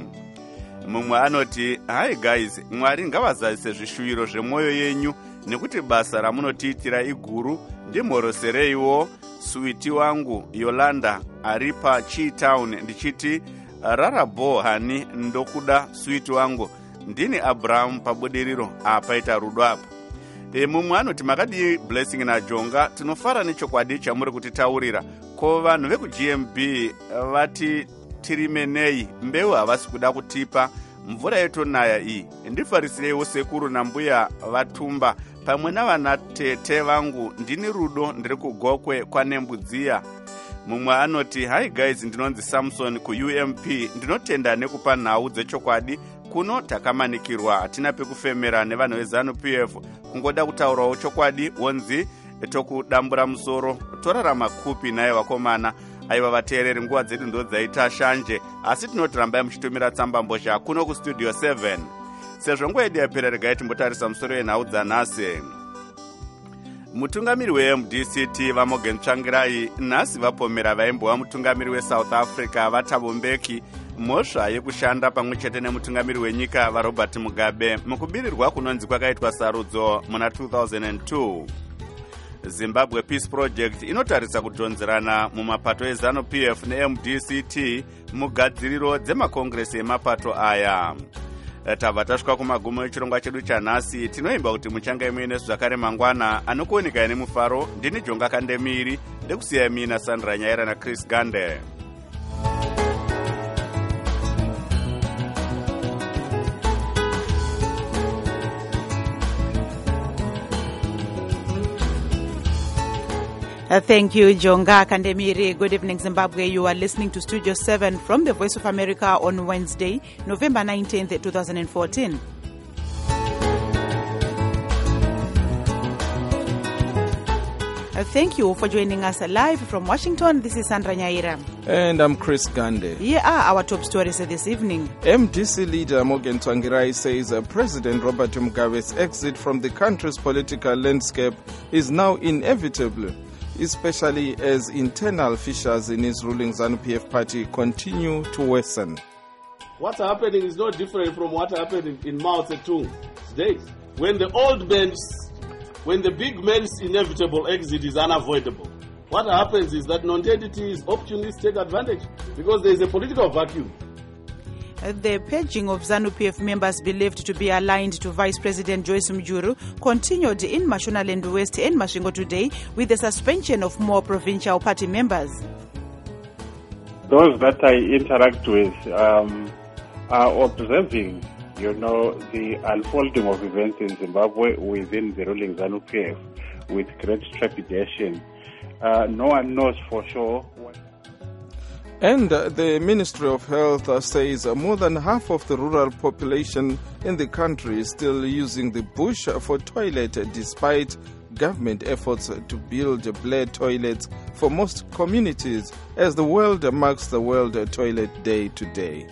Mumwe anoti hi guys, Mwari ngavazadzise zvishuviro zvemwoyo yenyu nekuti basa ramunotiitira iguru. Ndimhorosereiwo switi wangu Yolanda ari paCheetown ndichiti rarabo hani ndokuda switi wangu. Ndini Abraham pabudiriro apaita rudo apa. E, mumwe anoti makadi Blessing na Jonga tinofara nechokwadi chamuri kutitaurira. Ko vanhu vekuG M B vati tirimenei mbeu havasi kuda kutipa mvura yetonaya iyi. Ndifarisireiwo sekuru nambuya vatumba pamwe navanatete vangu. Ndini rudo ndiri kugokwe kwaNembudziya. Mumwe anoti hi guys, ndinonzi Samson kuU M P. Ndinotenda nekupa nhau dzechokwadi. Kuno takamanikirwa hatina pekufemera nevanhu veZanu-P F. Kungoda kutaurawo chokwadi wonzi tokudambura musoro torarama kupi naye vakomana. Aiva vateereri, nguva dzedu ndo dzaita shanje, asi tinoti rambai muchitumira tsambambozha kuno kustudio seven. Sezvo nguva yedu yapera, regai timbotarisa musoro yenhau dzanhasi. Mutungamiri weM D C T vaMorgan Tsvangirai nhasi vapomera vaimbova mutungamiri weSouth Africa vaThabo Mbeki mhosva yekushanda pamwe chete nemutungamiri wenyika vaRobert Mugabe mukubirirwa kunonzi kwakaitwa sarudzo muna two thousand two. Zimbabwe Peace Project inotarisa kudhonzerana mumapato eZanu-P F neM D C T mugadziriro dzemakongresi emapato aya. tabva tasvika kumagumo echirongwa chedu chanhasi. Tinoimba kuti muchange muine zvakare mangwana. Anokuoneka nemufaro ndini Jonga Kandemiri, ndekusiya mina Sandra Nyaira na Chris Gande. Uh, thank you, Jonga Kandemiri. Good evening, Zimbabwe. You are listening to Studio seven from the Voice of America on Wednesday, November nineteenth, twenty fourteen. Uh, thank you for joining us live from Washington. This is Sandra Nyaira. And I'm Chris Gande. Here are our top stories this evening. M D C leader Morgan Tsvangirai says uh, President Robert Mugabe's exit from the country's political landscape is now inevitable, especially as internal fissures in his ruling ZANU P F party continue to worsen. What's happening is not different from what happened in, in Mao Zedong's days. When the old man's, when the big man's inevitable exit is unavoidable, what happens is that non-entities, opportunists take advantage because there is a political vacuum. The purging of ZANU P F members believed to be aligned to Vice President Joyce Mujuru continued in Mashonaland West and Masvingo today with the suspension of more provincial party members. Those that I interact with um, are observing, you know, the unfolding of events in Zimbabwe within the ruling ZANU P F with great trepidation. Uh, no one knows for sure what. And uh, the Ministry of Health uh, says uh, more than half of the rural population in the country is still using the bush for toilet, uh, despite government efforts uh, to build uh, blade toilets for most communities, as the world uh, marks the World uh, Toilet Day today.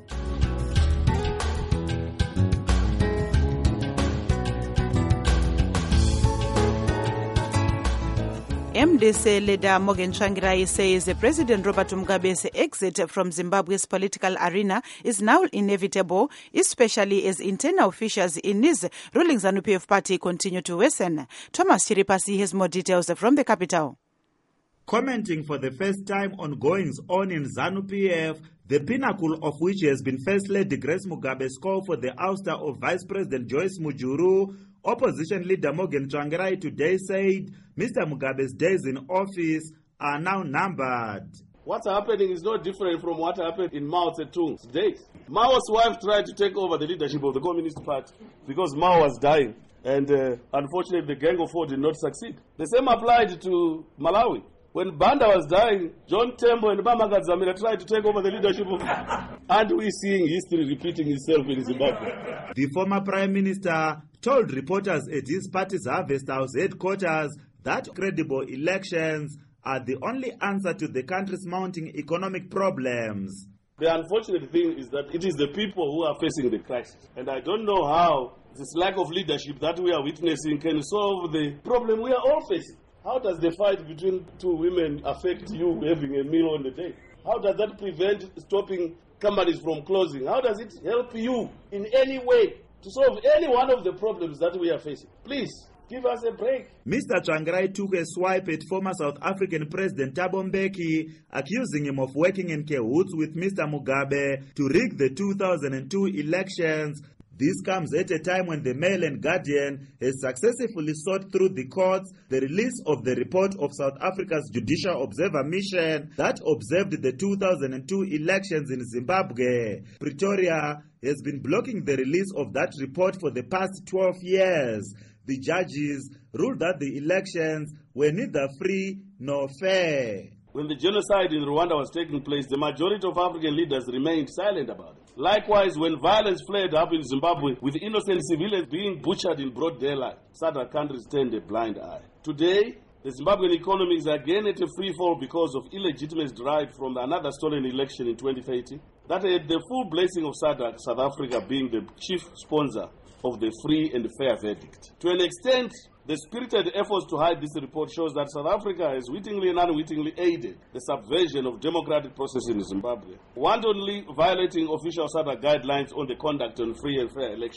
M D C leader Morgan Tsvangirai says President Robert Mugabe's exit from Zimbabwe's political arena is now inevitable, especially as internal fissures in his ruling ZANU P F party continue to worsen. Thomas Chiripasi has more details from the capital. Commenting for the first time on goings on in ZANU P F, the pinnacle of which has been First Lady Grace Mugabe's call for the ouster of Vice President Joyce Mujuru, opposition leader Morgan Tsvangirai today said Mister Mugabe's days in office are now numbered. What's happening is not different from what happened in Mao Zedong's days. Mao's wife tried to take over the leadership of the Communist Party because Mao was dying, and uh, unfortunately the Gang of Four did not succeed. The same applied to Malawi. When Banda was dying, John Tembo and Bama Kadzamira tried to take over the leadership of... And we're seeing history repeating itself in Zimbabwe. The former Prime Minister told reporters at his party's Harvest House headquarters that credible elections are the only answer to the country's mounting economic problems. The unfortunate thing is that it is the people who are facing the crisis. And I don't know how this lack of leadership that we are witnessing can solve the problem we are all facing. How does the fight between two women affect you having a meal on the day? How does that prevent stopping companies from closing? How does it help you in any way to solve any one of the problems that we are facing? Please, give us a break. Mister Tsvangirai took a swipe at former South African President Thabo Mbeki, accusing him of working in cahoots with Mister Mugabe to rig the two thousand two elections. This comes at a time when the Mail and Guardian has successfully sought through the courts the release of the report of South Africa's Judicial Observer Mission that observed the two thousand two elections in Zimbabwe. Pretoria has been blocking the release of that report for the past twelve years. The judges ruled that the elections were neither free nor fair. When the genocide in Rwanda was taking place, the majority of African leaders remained silent about it. Likewise, when violence flared up in Zimbabwe, with innocent civilians being butchered in broad daylight, southern countries turned a blind eye. Today, the Zimbabwean economy is again at a free fall because of illegitimacy derived from another stolen election in twenty thirteen that had the full blessing of SADC, South Africa being the chief sponsor of the free and fair verdict. To an extent, the spirited efforts to hide this report shows that South Africa has wittingly and unwittingly aided the subversion of democratic process in Zimbabwe, wantonly violating official SADC guidelines on the conduct of free and fair elections.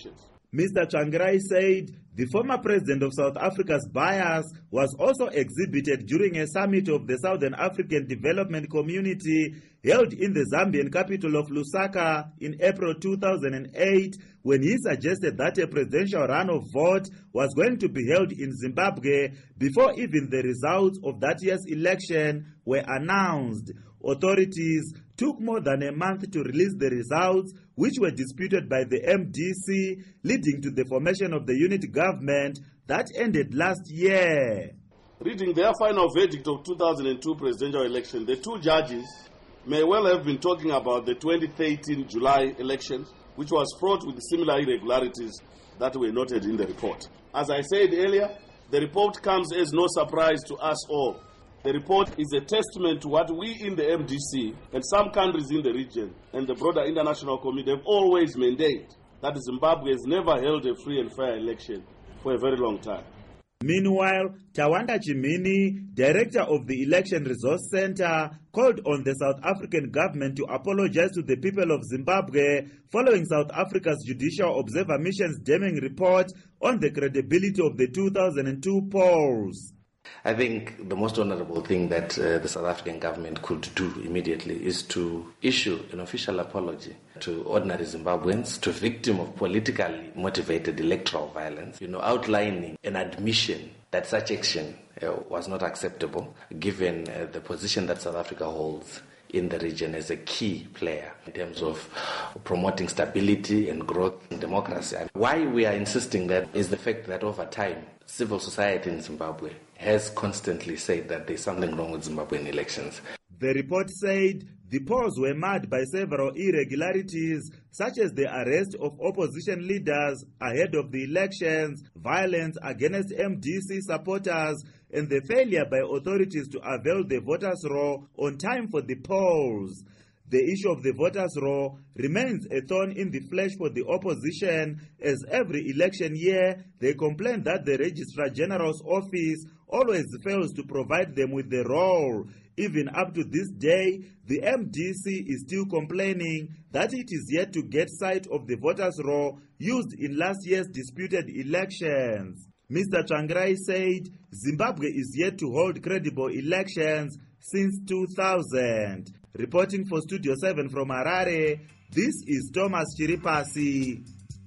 Mister Tsvangirai said the former president of South Africa's bias was also exhibited during a summit of the Southern African Development Community held in the Zambian capital of Lusaka in April two thousand eight, when he suggested that a presidential runoff vote was going to be held in Zimbabwe before even the results of that year's election were announced. Authorities took more than a month to release the results, which were disputed by the M D C, leading to the formation of the unit government that ended last year. Reading their final verdict of two thousand two presidential election, the two judges may well have been talking about the twenty thirteen July elections, which was fraught with similar irregularities that were noted in the report. As I said earlier, the report comes as no surprise to us all. The report is a testament to what we in the M D C and some countries in the region and the broader international community have always maintained, that Zimbabwe has never held a free and fair election for a very long time. Meanwhile, Tawanda Chimini, director of the Election Resource Center, called on the South African government to apologize to the people of Zimbabwe following South Africa's Judicial Observer Mission's damning report on the credibility of the two thousand two polls. I think the most honorable thing that uh, the South African government could do immediately is to issue an official apology to ordinary Zimbabweans, to victims of politically motivated electoral violence, you know, outlining an admission that such action uh, was not acceptable given uh, the position that South Africa holds in the region as a key player in terms of promoting stability and growth and democracy. And why we are insisting that is the fact that over time, civil society in Zimbabwe has constantly said that there's something wrong with Zimbabwean elections. The report said the polls were marred by several irregularities, such as the arrest of opposition leaders ahead of the elections, violence against M D C supporters, and the failure by authorities to avail the voters' roll on time for the polls. The issue of the voters' roll remains a thorn in the flesh for the opposition, as every election year they complain that the Registrar General's office always fails to provide them with the roll. Even up to this day, the M D C is still complaining that it is yet to get sight of the voters' roll used in last year's disputed elections. Mister Tsvangirai said Zimbabwe is yet to hold credible elections since two thousand. Reporting for Studio seven from Harare, this is Thomas Chiripasi.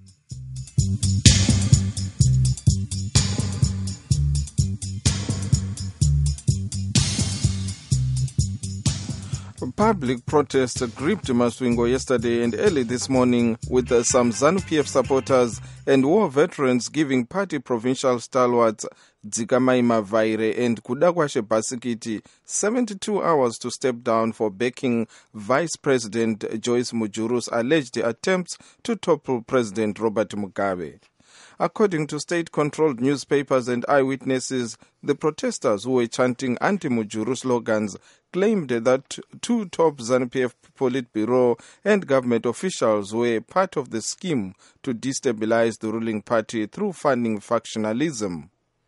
Public protest gripped Masvingo yesterday and early this morning, with uh, some ZANU-P F supporters and war veterans giving party provincial stalwarts Dzikamai Mavaire and Kudakwashe Basikiti seventy-two hours to step down for backing Vice President Joyce Mujuru's alleged attempts to topple President Robert Mugabe. According to state-controlled newspapers and eyewitnesses, the protesters who were chanting anti-Mujuru slogans claimed that two top ZANU-P F Politburo and government officials were part of the scheme to destabilize the ruling party through funding factionalism.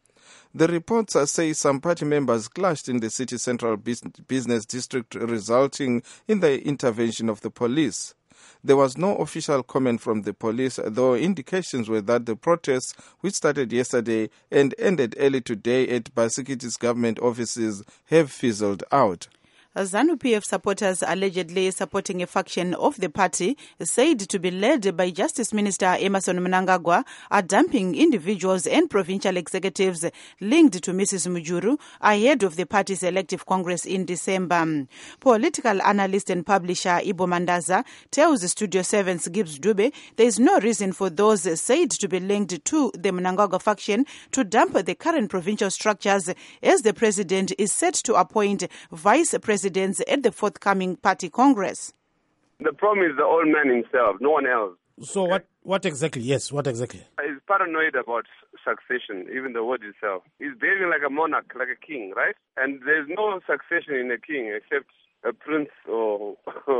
The reports say some party members clashed in the city central business district, resulting in the intervention of the police. There was no official comment from the police, though indications were that the protests, which started yesterday and ended early today at Basikiti's government offices, have fizzled out. ZANU-P F supporters allegedly supporting a faction of the party said to be led by Justice Minister Emmerson Mnangagwa are dumping individuals and provincial executives linked to Missus Mujuru ahead of the party's elective congress in December. Political analyst and publisher Ibo Mandaza tells Studio seven's Gibbs Dube there is no reason for those said to be linked to the Mnangagwa faction to dump the current provincial structures, as the president is set to appoint vice president at the forthcoming party congress. The problem is the old man himself, no one else. So what, what exactly? Yes, what exactly? He's paranoid about succession, even the word itself. He's behaving like a monarch, like a king, right? And there's no succession in a king except a prince or,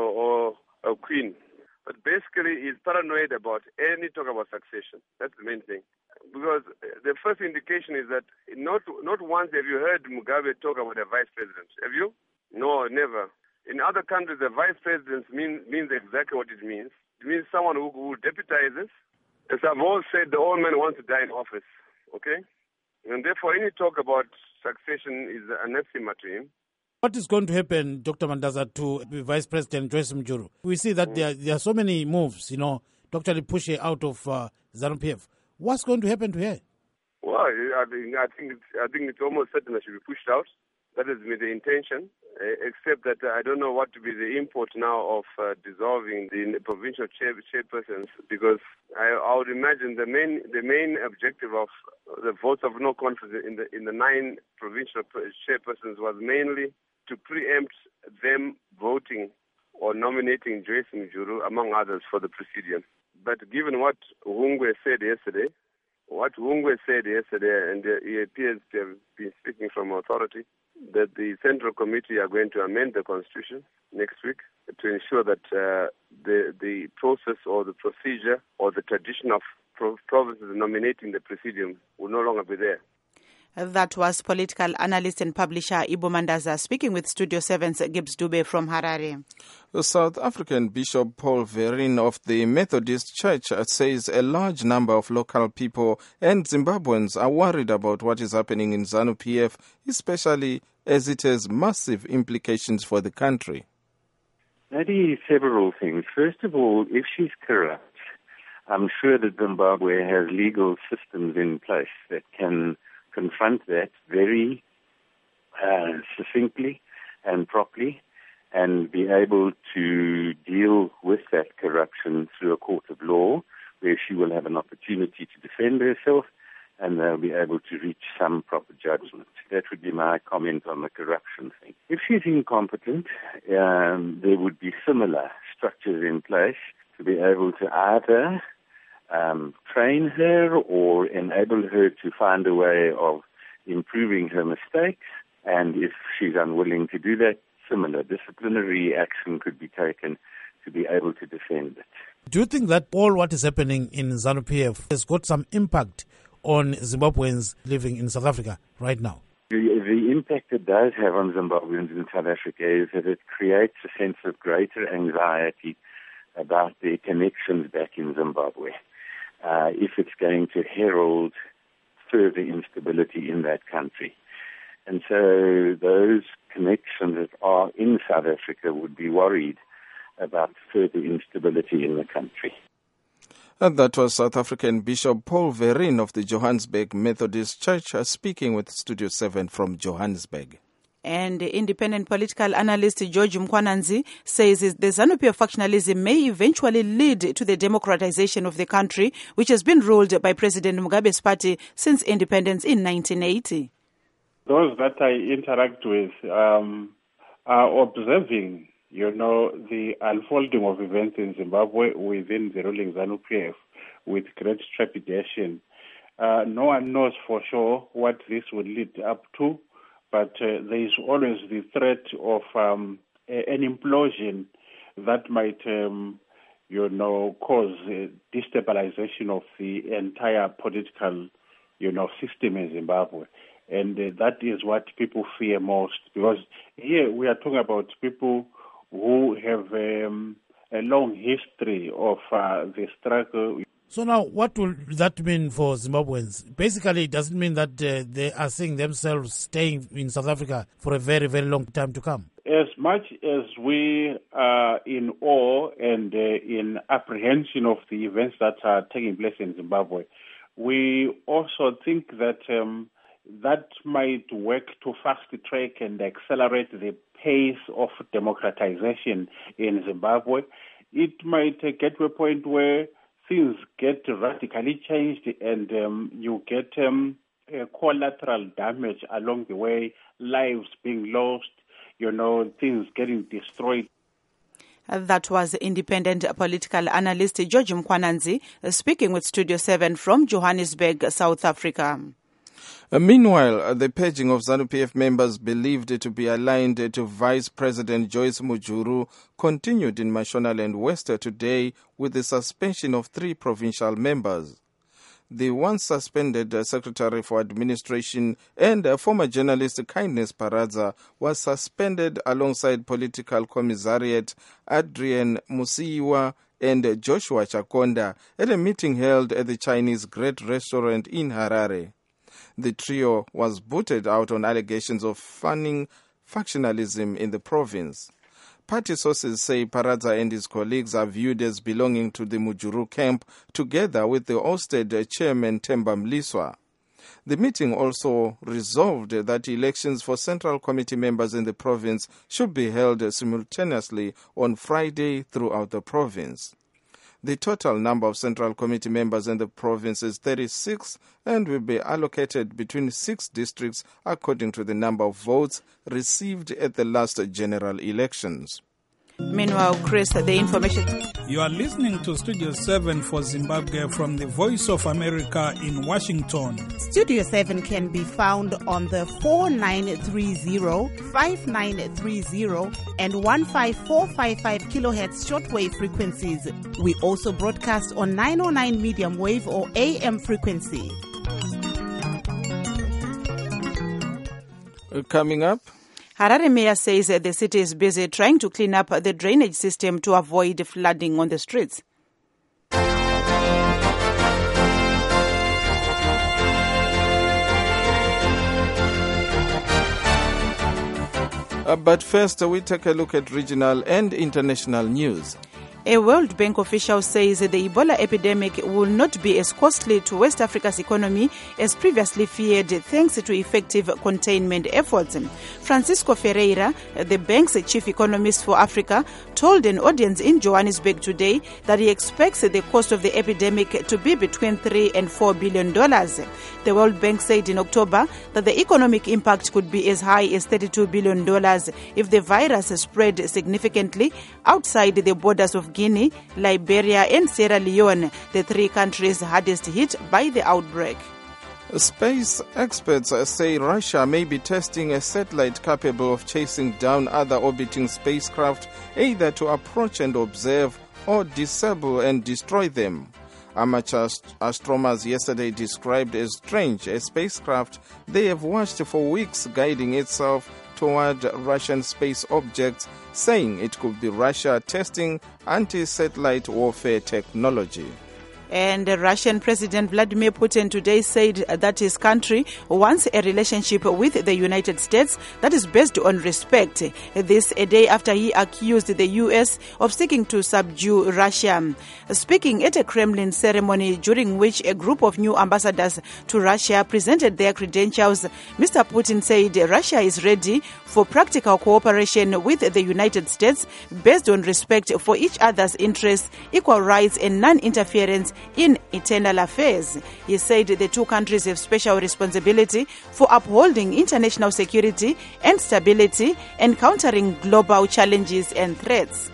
or a queen. But basically, he's paranoid about any talk about succession. That's the main thing. Because the first indication is that not not once have you heard Mugabe talk about a vice president. Have you? No, never. In other countries, the vice president mean, means exactly what it means. It means someone who, who deputizes As I've always said, the old man wants to die in office, okay? And therefore, any talk about succession is anathema to him. What is going to happen, Doctor Mandaza, to Vice President Joyce Mujuru? We see that mm. there, there are so many moves, you know, to actually push her out of uh, ZANU-P F. What's going to happen to her? Well, I think, I think, it's, I think it's almost certain that she'll be pushed out. That has been the intention, uh, except that uh, I don't know what to be the import now of uh, dissolving the provincial chair, chairpersons, because I, I would imagine the main the main objective of the votes of no confidence in the in the nine provincial chairpersons was mainly to preempt them voting or nominating Joyce Mujuru, among others, for the presidium. But given what Hungwe said yesterday, what Hungwe said yesterday, and uh, he appears to have been speaking from authority, that the Central Committee are going to amend the Constitution next week to ensure that uh, the the process or the procedure or the tradition of pro- provinces nominating the presidium will no longer be there. That was political analyst and publisher Ibo Mandaza speaking with Studio seven's Gibbs Dube from Harare. The South African Bishop Paul Verine of the Methodist Church says a large number of local people and Zimbabweans are worried about what is happening in ZANU-P F, especially as it has massive implications for the country. Maybe several things. First of all, if she's corrupt, I'm sure that Zimbabwe has legal systems in place that can confront that very uh, succinctly and properly and be able to deal with that corruption through a court of law where she will have an opportunity to defend herself and they'll be able to reach some proper judgment. That would be my comment on the corruption thing. If she's incompetent, um, there would be similar structures in place to be able to either Um, train her or enable her to find a way of improving her mistakes. And if she's unwilling to do that, similar disciplinary action could be taken to be able to defend it. Do you think that all what is happening in ZANU-P F has got some impact on Zimbabweans living in South Africa right now? The, the impact it does have on Zimbabweans in South Africa is that it creates a sense of greater anxiety about their connections back in Zimbabwe. Uh, if it's going to herald further instability in that country. And so those connections that are in South Africa would be worried about further instability in the country. And that was South African Bishop Paul Verine of the Johannesburg Methodist Church speaking with Studio seven from Johannesburg. And independent political analyst George Mkwananzi says the ZANU-P F factionalism may eventually lead to the democratization of the country, which has been ruled by President Mugabe's party since independence in nineteen eighty. Those that I interact with um, are observing, you know, the unfolding of events in Zimbabwe within the ruling ZANU-P F with great trepidation. Uh, no one knows for sure what this would lead up to. But uh, there is always the threat of um, a, an implosion that might, um, you know, cause uh, destabilization of the entire political, you know, system in Zimbabwe. And uh, that is what people fear most, because here we are talking about people who have um, a long history of uh, the struggle. So now, what will that mean for Zimbabweans? Basically, it doesn't mean that uh, they are seeing themselves staying in South Africa for a very, very long time to come. As much as we are in awe and uh, in apprehension of the events that are taking place in Zimbabwe, we also think that um, that might work to fast-track and accelerate the pace of democratization in Zimbabwe. It might uh, get to a point where things get radically changed and um, you get um, uh, collateral damage along the way, lives being lost, you know, things getting destroyed. That was independent political analyst George Mkwananzi speaking with Studio seven from Johannesburg, South Africa. Uh, meanwhile, the purging of ZANU-P F members believed to be aligned to Vice President Joyce Mujuru continued in Mashonaland West today with the suspension of three provincial members. The once suspended uh, Secretary for Administration and uh, former journalist Kindness Paradza was suspended alongside Political Commissariat Adrian Musiwa and Joshua Chakonda at a meeting held at the Chinese Great Restaurant in Harare. The trio was booted out on allegations of fanning factionalism in the province. Party sources say Paradza and his colleagues are viewed as belonging to the Mujuru camp, together with the ousted chairman Themba Mliswa. The meeting also resolved that elections for Central Committee members in the province should be held simultaneously on Friday throughout the province. The total number of Central Committee members in the province is thirty-six and will be allocated between six districts according to the number of votes received at the last general elections. Meanwhile, Chris, the information... You are listening to Studio seven for Zimbabwe from the Voice of America in Washington. Studio seven can be found on the four nine three zero, five nine three zero and one five four five five kilohertz shortwave frequencies. We also broadcast on nine oh nine medium wave or A M frequency. Uh, coming up... Harare Mayor says that the city is busy trying to clean up the drainage system to avoid flooding on the streets. Uh, but first, uh, we take a look at regional and international news. A World Bank official says that the Ebola epidemic will not be as costly to West Africa's economy as previously feared thanks to effective containment efforts. Francisco Ferreira, the bank's chief economist for Africa, told an audience in Johannesburg today that he expects the cost of the epidemic to be between three and four billion dollars. The World Bank said in October that the economic impact could be as high as thirty-two billion dollars if the virus spread significantly outside the borders of Guinea, Liberia and Sierra Leone, the three countries hardest hit by the outbreak. Space experts say Russia may be testing a satellite capable of chasing down other orbiting spacecraft, either to approach and observe or disable and destroy them. Amateur astronomers yesterday described as strange a spacecraft they have watched for weeks guiding itself toward Russian space objects, saying it could be Russia testing anti-satellite warfare technology. And Russian President Vladimir Putin today said that his country wants a relationship with the United States that is based on respect. This a day after he accused the U S of seeking to subdue Russia. Speaking at a Kremlin ceremony during which a group of new ambassadors to Russia presented their credentials, Mister Putin said Russia is ready for practical cooperation with the United States based on respect for each other's interests, equal rights and non-interference in internal affairs. He said the two countries have special responsibility for upholding international security and stability and countering global challenges and threats.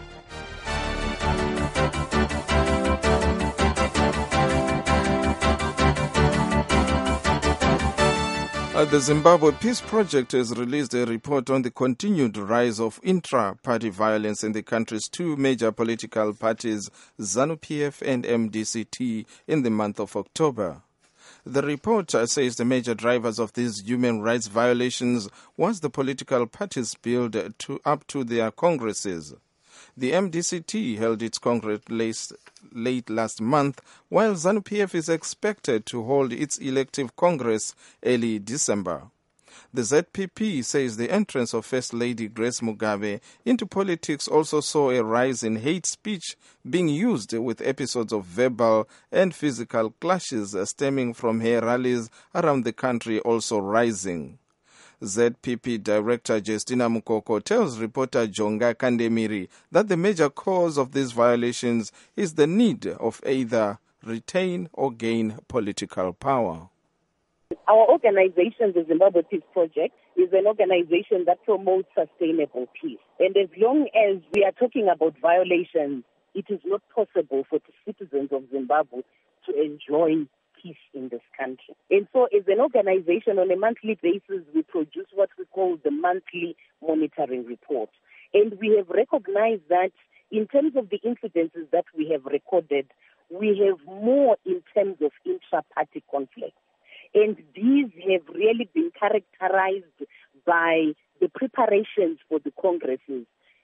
Uh, the Zimbabwe Peace Project has released a report on the continued rise of intra-party violence in the country's two major political parties, ZANU-P F and M D C T, in the month of October. The report uh, says the major drivers of these human rights violations was the political parties built to, up to their congresses. The M D C T held its congress late, late last month, while ZANU-P F is expected to hold its elective congress early December. The Z P P says the entrance of First Lady Grace Mugabe into politics also saw a rise in hate speech being used, with episodes of verbal and physical clashes stemming from her rallies around the country also rising. Z P P Director Justina Mukoko tells reporter Jonga Kandemiri that the major cause of these violations is the need of either retain or gain political power. Our organization, the Zimbabwe Peace Project, is an organization that promotes sustainable peace. And as long as we are talking about violations, it is not possible for the citizens of Zimbabwe to enjoy peace in this country. And so as an organization, on a monthly basis, we produce what we call the monthly monitoring report. And we have recognized that in terms of the incidences that we have recorded, we have more in terms of intra-party conflicts. And these have really been characterized by the preparations for the congresses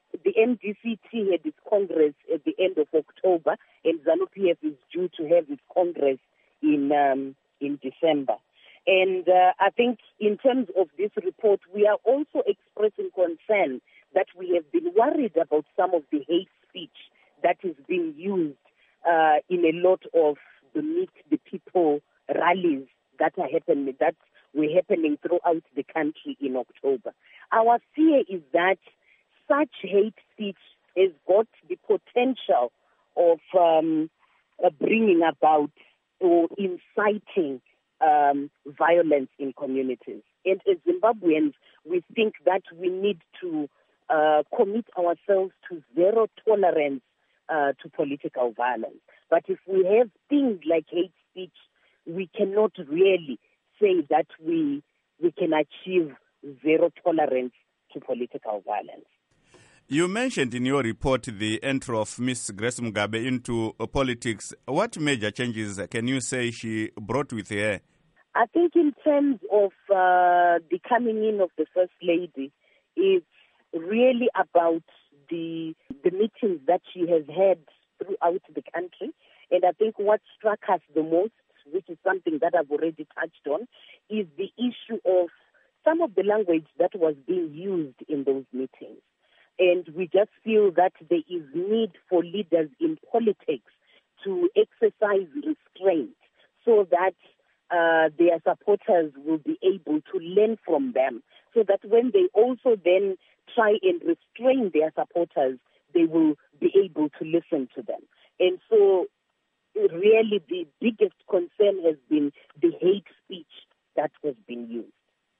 the M D C T had its Congress at the end of October, and ZANU-P F is due to have its Congress in um, in December. And uh, I think in terms of this report, we are also expressing concern that we have been worried about some of the hate speech that is being used uh, in a lot of the Meet the People rallies that are happening, that were happening throughout the country in October. Our fear is that such hate speech has got the potential of um, uh, bringing about or inciting um, violence in communities. And as Zimbabweans, we think that we need to uh, commit ourselves to zero tolerance uh, to political violence. But if we have things like hate speech, we cannot really say that we we can achieve zero tolerance to political violence. You mentioned in your report the entry of Miss Grace Mugabe into uh, politics. What major changes can you say she brought with her? I think in terms of uh, the coming in of the First Lady, it's really about the the meetings that she has had throughout the country. And I think what struck us the most, which is something that I've already touched on, is the issue of some of the language that was being used in those meetings. And we just feel that there is need for leaders in politics to exercise restraint so that uh, their supporters will be able to learn from them, so that when they also then try and restrain their supporters, they will be able to listen to them. And so really the biggest concern has been the hate speech that has been used.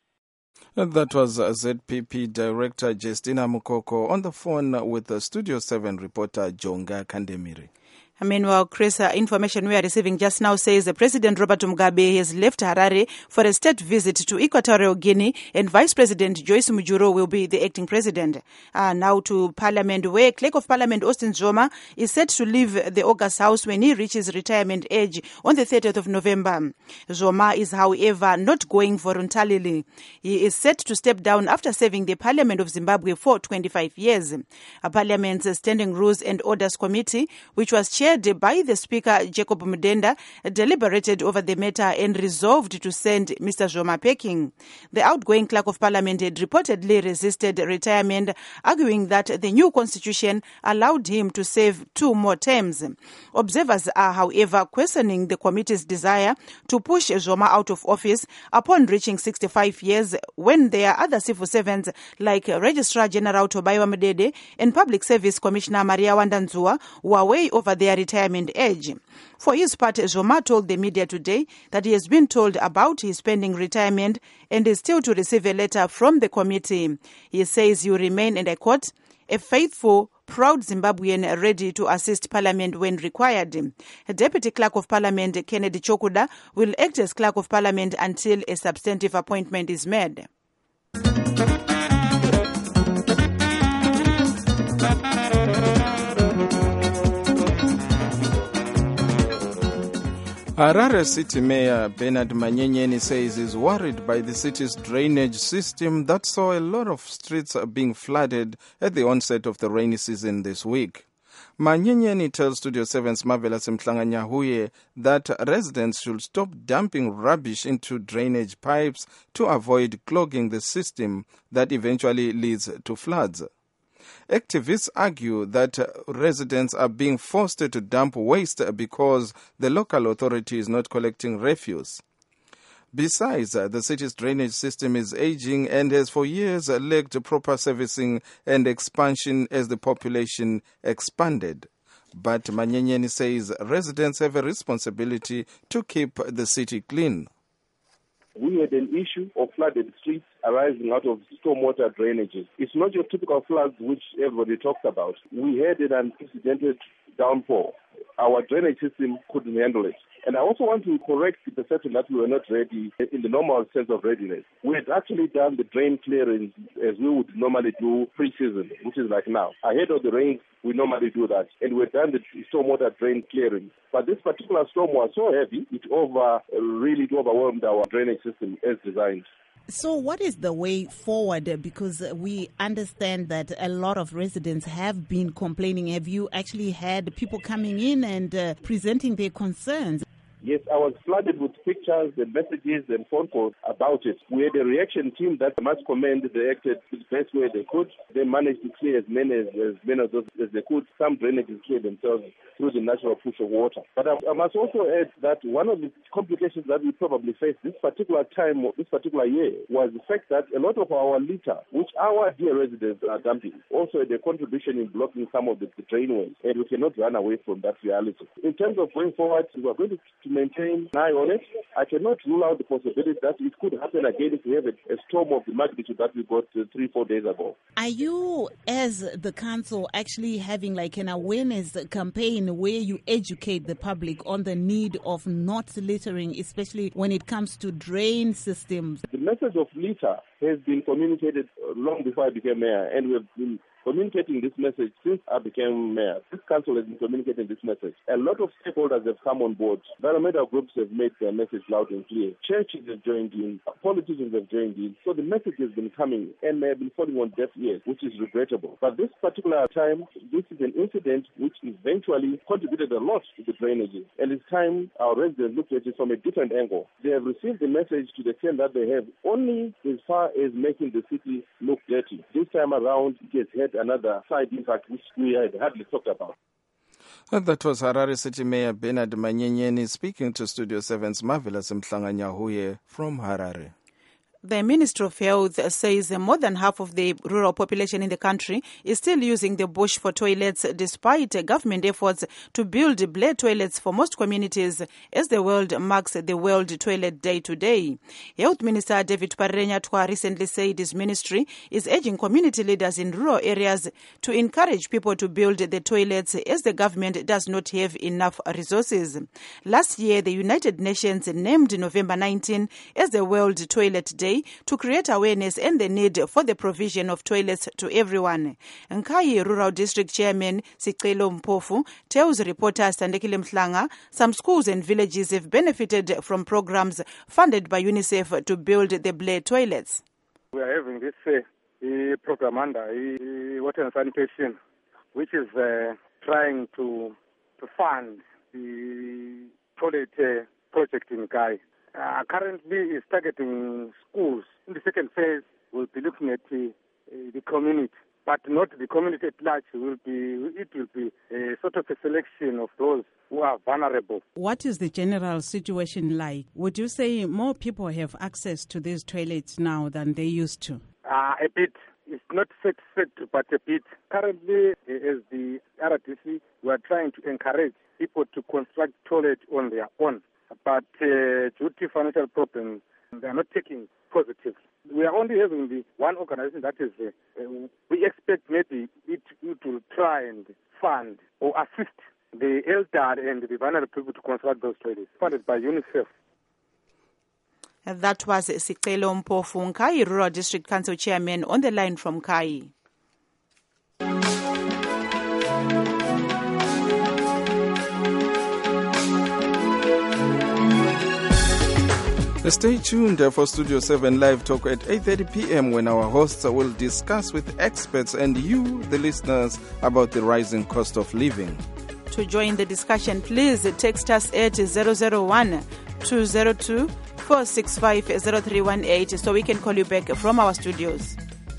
That was uh, Z P P Director Justina Mukoko on the phone with the Studio seven reporter Jonga Kandemiri. Meanwhile, Chris, uh, information we are receiving just now says the President Robert Mugabe has left Harare for a state visit to Equatorial Guinea, and Vice President Joyce Mujuru will be the acting president. Uh, now to Parliament, where Clerk of Parliament Austin Zoma is set to leave the August House when he reaches retirement age on the thirtieth of November. Zoma is, however, not going voluntarily. He is set to step down after serving the Parliament of Zimbabwe for twenty-five years. A Parliament's Standing Rules and Orders Committee, which was chaired by the Speaker Jacob Mudenda, deliberated over the matter and resolved to send Mister Zoma packing. The outgoing Clerk of Parliament had reportedly resisted retirement, arguing that the new constitution allowed him to serve two more terms. Observers are, however, questioning the committee's desire to push Zoma out of office upon reaching sixty-five years, when there are other civil servants like Registrar General Tobayo Mdede and Public Service Commissioner Maria Wandanzua who are way over their retirement age. For his part, Zoma told the media today that he has been told about his pending retirement and is still to receive a letter from the committee. He says he will remain, and I quote, a faithful, proud Zimbabwean ready to assist Parliament when required. Deputy Clerk of Parliament Kennedy Chokuda will act as Clerk of Parliament until a substantive appointment is made. Harare City Mayor Bernard Manyenyeni says he's worried by the city's drainage system that saw a lot of streets being flooded at the onset of the rainy season this week. Manyenyeni tells Studio seven's Marvelous Mtlanganyahuye that residents should stop dumping rubbish into drainage pipes to avoid clogging the system that eventually leads to floods. Activists argue that residents are being forced to dump waste because the local authority is not collecting refuse. Besides, the city's drainage system is aging and has for years lacked proper servicing and expansion as the population expanded. But Manyenyeni says residents have a responsibility to keep the city clean. We had an issue of flooded streets arising out of stormwater drainages. It's not your typical floods which everybody talks about. We had an unprecedented downpour. Our drainage system couldn't handle it. And I also want to correct the perception that we were not ready in the normal sense of readiness. We had actually done the drain clearance as we would normally do pre-season, which is like now. Ahead of the rains, we normally do that. And we've done the stormwater drain clearing. But this particular storm was so heavy, it over really it overwhelmed our drainage system as designed. So what is the way forward? Because we understand that a lot of residents have been complaining. Have you actually had people coming in and uh, presenting their concerns? Yes, I was flooded with pictures and messages and phone calls about it. We had a reaction team that I must commend. They acted the best way they could. They managed to clear as many as, as many of those as they could. Some drainages cleared themselves through the natural push of water. But I, I must also add that one of the complications that we probably faced this particular time, this particular year, was the fact that a lot of our litter, which our dear residents are dumping, also had a contribution in blocking some of the, the drainways, and we cannot run away from that reality. In terms of going forward, we are going to maintain an eye on it. I cannot rule out the possibility that it could happen again if we have a, a storm of the magnitude that we got uh, three, four days ago. Are you, as the council, actually having like an awareness campaign where you educate the public on the need of not littering, especially when it comes to drain systems? The message of litter has been communicated long before I became mayor, and we have been communicating this message since I became mayor. This council has been communicating this message. A lot of stakeholders have come on board. Environmental groups have made their message loud and clear. Churches have joined in. Politicians have joined in. So the message has been coming and may have been falling on deaf ears, which is regrettable. But this particular time, this is an incident which eventually contributed a lot to the drainages. And it's time our residents look at it from a different angle. They have received the message to the extent that they have only as far as making the city look dirty. This time around, it has had another side impact which we had hardly talked about. And that was Harare City Mayor Bernard Manyenyeni speaking to Studio seven's Marvelous Mhlanganyahuye from Harare. The Ministry of Health says more than half of the rural population in the country is still using the bush for toilets despite government efforts to build blade toilets for most communities as the world marks the World Toilet Day today. Health Minister David Parrenyatwa recently said his ministry is urging community leaders in rural areas to encourage people to build the toilets as the government does not have enough resources. Last year, the United Nations named November nineteenth as the World Toilet Day to create awareness and the need for the provision of toilets to everyone. Nkai Rural District Chairman Sicelo Mpofu tells reporter Tandekile Mhlanga some schools and villages have benefited from programs funded by UNICEF to build the blade toilets. We are having this uh, program under uh, water and sanitation, which is uh, trying to to fund the toilet uh, project in Nkai. Uh, currently is targeting schools. In the second phase, we'll be looking at uh, the community, but not the community at large. Will be, it will be a sort of a selection of those who are vulnerable. What is the general situation like? Would you say more people have access to these toilets now than they used to? Uh, a bit. It's not satisfactory, but a bit. Currently, as the R D C, we are trying to encourage people to construct toilets on their own. But uh, due to financial problems, they are not taking positive. We are only having the one organization that is, uh, uh, we expect maybe it, it will try and fund or assist the elderly and the vulnerable people to construct those toilets, funded by UNICEF. That was Sicelo Mpofu, Nkai Rural District Council Chairman, on the line from Nkai. Stay tuned for Studio seven Live Talk at eight thirty p.m. when our hosts will discuss with experts and you, the listeners, about the rising cost of living. To join the discussion, please text us at zero zero one, two zero two, four six five, zero three one eight so we can call you back from our studios.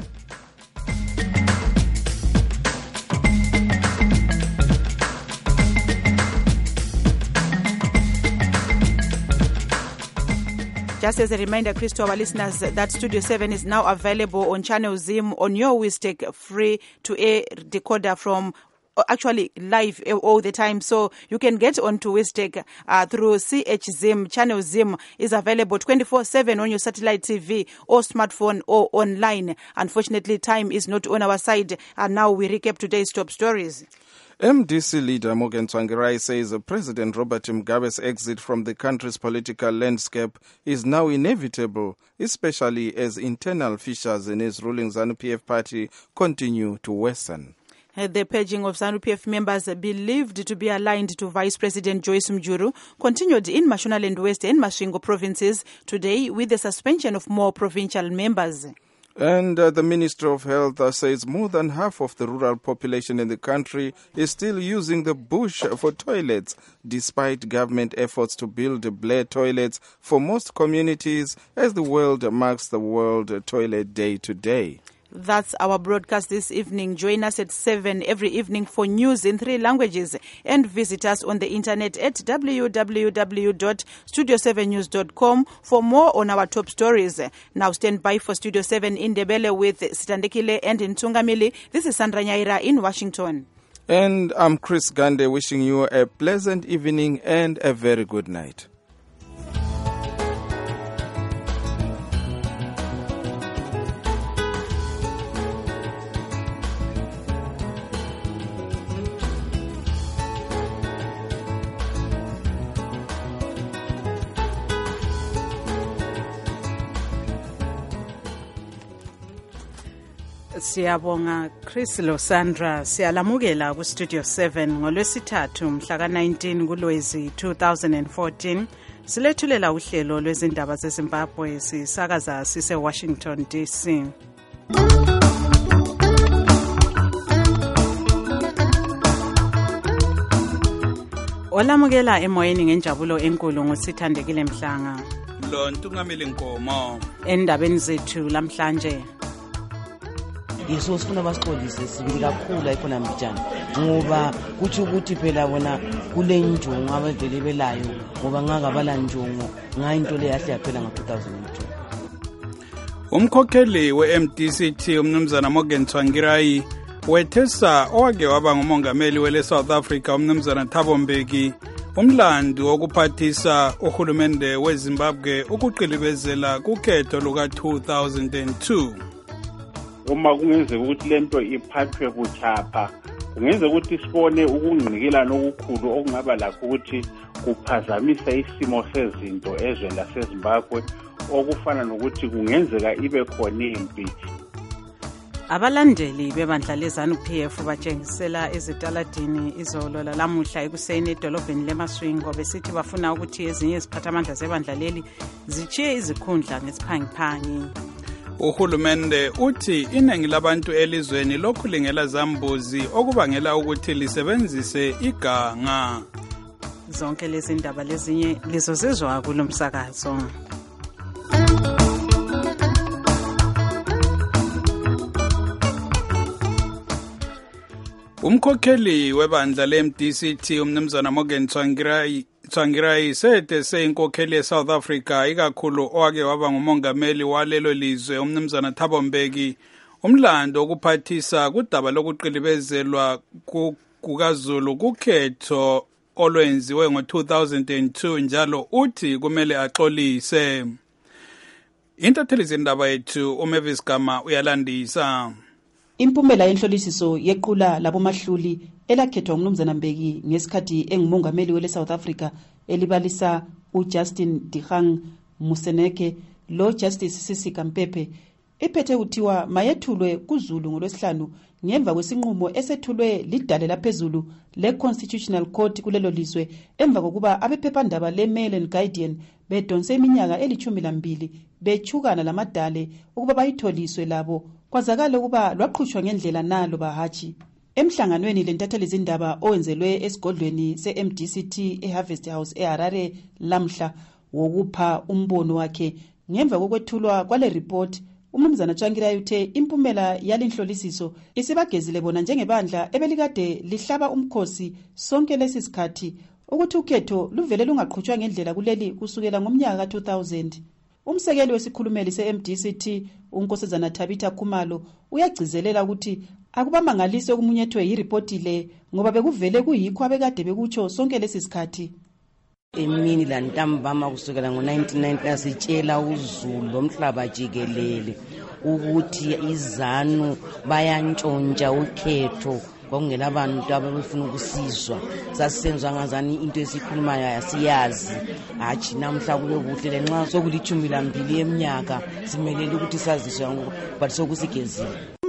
Just as a reminder, Chris, to our listeners, that Studio seven is now available on Channel Zim on your Wistek free-to-air decoder from actually live all the time. So you can get onto Wistek uh, through C H Zim. Channel Zim is available twenty-four seven on your satellite T V or smartphone or online. Unfortunately, time is not on our side. And now we recap today's top stories. M D C leader Morgan Tsvangirai says President Robert Mugabe's exit from the country's political landscape is now inevitable, especially as internal fissures in his ruling ZANU-P F party continue to worsen. Uh, The purging of ZANU P F members believed to be aligned to Vice President Joyce Mjuru continued in Mashonaland West and Masvingo provinces today with the suspension of more provincial members. And uh, the Ministry of Health uh, says more than half of the rural population in the country is still using the bush for toilets, despite government efforts to build Blair toilets for most communities as the world marks the World Toilet Day today. That's our broadcast this evening. Join us at seven every evening for news in three languages and visit us on the internet at w w w dot studio seven news dot com for more on our top stories. Now stand by for Studio seven in Ndebele with Sitandekile and in Tungamili. This is Sandra Nyaira in Washington. And I'm Chris Gande wishing you a pleasant evening and a very good night. Siyabonga Chris lo Sandra, siyalamukela ku Studio seven ngolwesithathu mhla ka nineteen kuLwezi two thousand fourteen. Silethulela uhlelo lwezindaba zeZimbabwe sisakaza sise Washington D C. Olamukela emoyeni ngenjabulo enkulu ngosithandekile Mhlanga. Lo Ntungamili Nkomo. Endabeni zethu lamhlanje. Yeso sifuna basixolise sibili kakhulu ayikhona mbijana ngoba kuthi ukuthi phela bona kule njongo abavele belayo ngoba ngakabala njongo ngayinto le yahle yaphela ngo two thousand two. Umkhokheli we-M D C T umnumzana Morgan Tsvangirai wethesa owake waba ngumongameli wele South Africa umnumzana Thabo Mbeki umlando wokuphathisa uhulumende weZimbabwe ukuqilibezela kukhetho luka two thousand two. Uma kungenzeka ukuthi lento iphathwe buthapha kungenzeka ukuthi sibone ukungqikelana okukhulu okungaba lakho ukuthi kuphazamisa isimo sezinto ezweni laseZimbabwe okufana nokuthi kungenzeka ibe khona impi. Abalandeli bebandla leZANU P F batshengisela ezitaladini izolo lamuhla ekuseni edolobheni leMasvingo besithi bafuna ukuthi ezinye iziphathamandla zebandla leli zichiye izikhundla ngesiphangiphangi. Uhulumende uthi iningi labantu elizweni lokhulingela zambuzi okubangela ukuthi lisebenzise iganga. Zonke lezi ndaba lezinye lizozizwa kulomsakazo. Umkhokheli webandla le-M D C T umnumzana Morgan Tsvangirai Tsvangirai sethe seyinkokheli ye-South Africa ikakhulu owake waba ngumongameli walelo lizwe umnumzana Thabo Mbeki umlando okuphathisa kudaba lokuqilibezelwa kukaZulu kukhetho olwenziwe ngo two thousand two njalo uthi kumele axolise. Intatheli zindaba yethu uMavis Gama uyalandisa. Impumela yenhlolisiso yequla labomahluli elakhethwa ngumnumzana Mbeki ngesikhathi engumongameli wele South Africa elibalisa uJustin Dihang Museneke lo Justice Sisi Kampepe iphethe kuthiwa mayethulwe kuZulu ngolwesihlanu ngemva kwesinqumo esethulwe lidale laphezulu le-Constitutional Court kulelo lizwe emva kokuba abephephandaba le-Mail and Guardian bedonse iminyaka elithumi lambili bechukana lamadale ukuba bayitholiswe labo kwazakala ukuba lwaqhutshwa ngendlela nalo bahathi. Emhlanganweni lentatheli zindaba owenzelwe esigodlweni se-M D C T eHarvest House eHarare lamhla wokupha umbono wakhe ngemva kokwethulwa kwale report, umnumzana Tsvangirai uthe impumela yalinhlolisiso isibagezile bona njengebandla ebelikade lihlaba umkhosi sonke lesisikhathi ukuthi ukhetho luvele lungaqhutshwa ngendlela kuleli kusukela ngomnyaka ka two thousand. Umsekeli wesikhulumeli se-M D C T uNkosazana Tabitha Khumalo uyagcizelela ukuthi akubamangalise okumunyethwe yireport le ngoba bekuvele kuyikho abekade bekutsho sonke lesisikhathi. Emini la ntambama kusukela ngo nineteen ninety asitshela uZulu lomhlaba jikelele ukuthi iZANU bayantshontsha ukhetho kwakungena abantu abafuna ukusizwa sasisenzwa ngazani into esikhulumayo yasiyazi hathi namhla kube kuhle lenxa sokulithumi lambili eminyaka simelele ukuthi saziswe ngoba sokusigezile.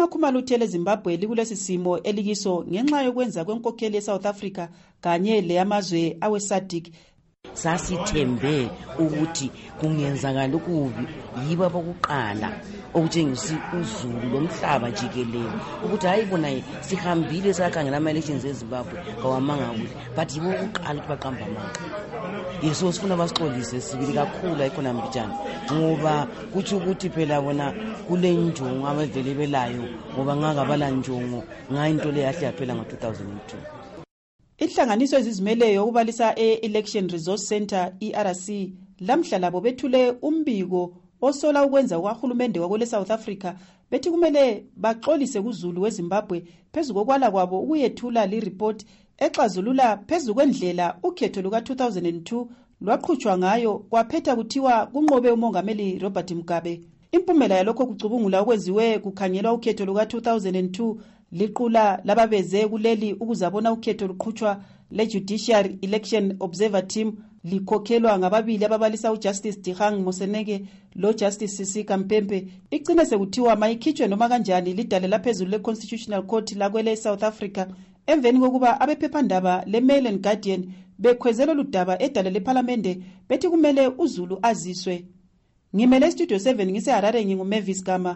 iqama Khumalo leZimbabwe likulesi simo elikiso ngenxa yokwenza kwenkokheli yeSouth Africa kanye leyamazwe awe-SADC. Sasithembe ukuthi kungenzakala ukubi yiba bokuqala okutshengisa uzulu lomhlaba jikelele ukuthi hayi bona sihambile sakhangela ama-elections eZimbabwe kawamanga kuhle but yibo bokuqala ukuthi baqamba amanga. Yiso sifuna basixolise sibili kakhulu ayikhona mbijana ngoba kuthi ukuthi phela bona kule njongo abavele belayo ngoba ngakabala njongo ngayinto le yahle yaphela ngo two thousand two. Inhlanganiso ezizimeleyo ukubalisa e-Election Resource Center E R C lamhla labo bethule umbiko osola ukwenza kwahulumende wakwele South Africa bethi kumele baxolise kuZulu weZimbabwe phezu kokwala kwabo ukuyethula li report exazulula phezu kwendlela ukhetho luka two thousand two lwaqhutshwa ngayo kwaphetha kuthiwa kunqobe umongameli Robert Mugabe. Impumela yalokho kucubungula okwenziwe kukhangelwa ukhetho luka two thousand two liqula lababeze kuleli ukuzabona ukhetho luqhutshwa le-Judiciary Election Observer Team likhokhelwa ngababili ababalisa uJustice Dihang Moseneke lo-Justice Sisi Kampempe. Icine sekuthiwa mayikhitshwe noma kanjani lidale laphezulu le-Constitutional Court lakwele South Africa emveni kokuba abephephandaba le-Mail and Guardian bekhwezela ludaba edale lephalamende bethi kumele uZulu aziswe. Ngimele Studio seven ngiseHarare nginguMavis Gama.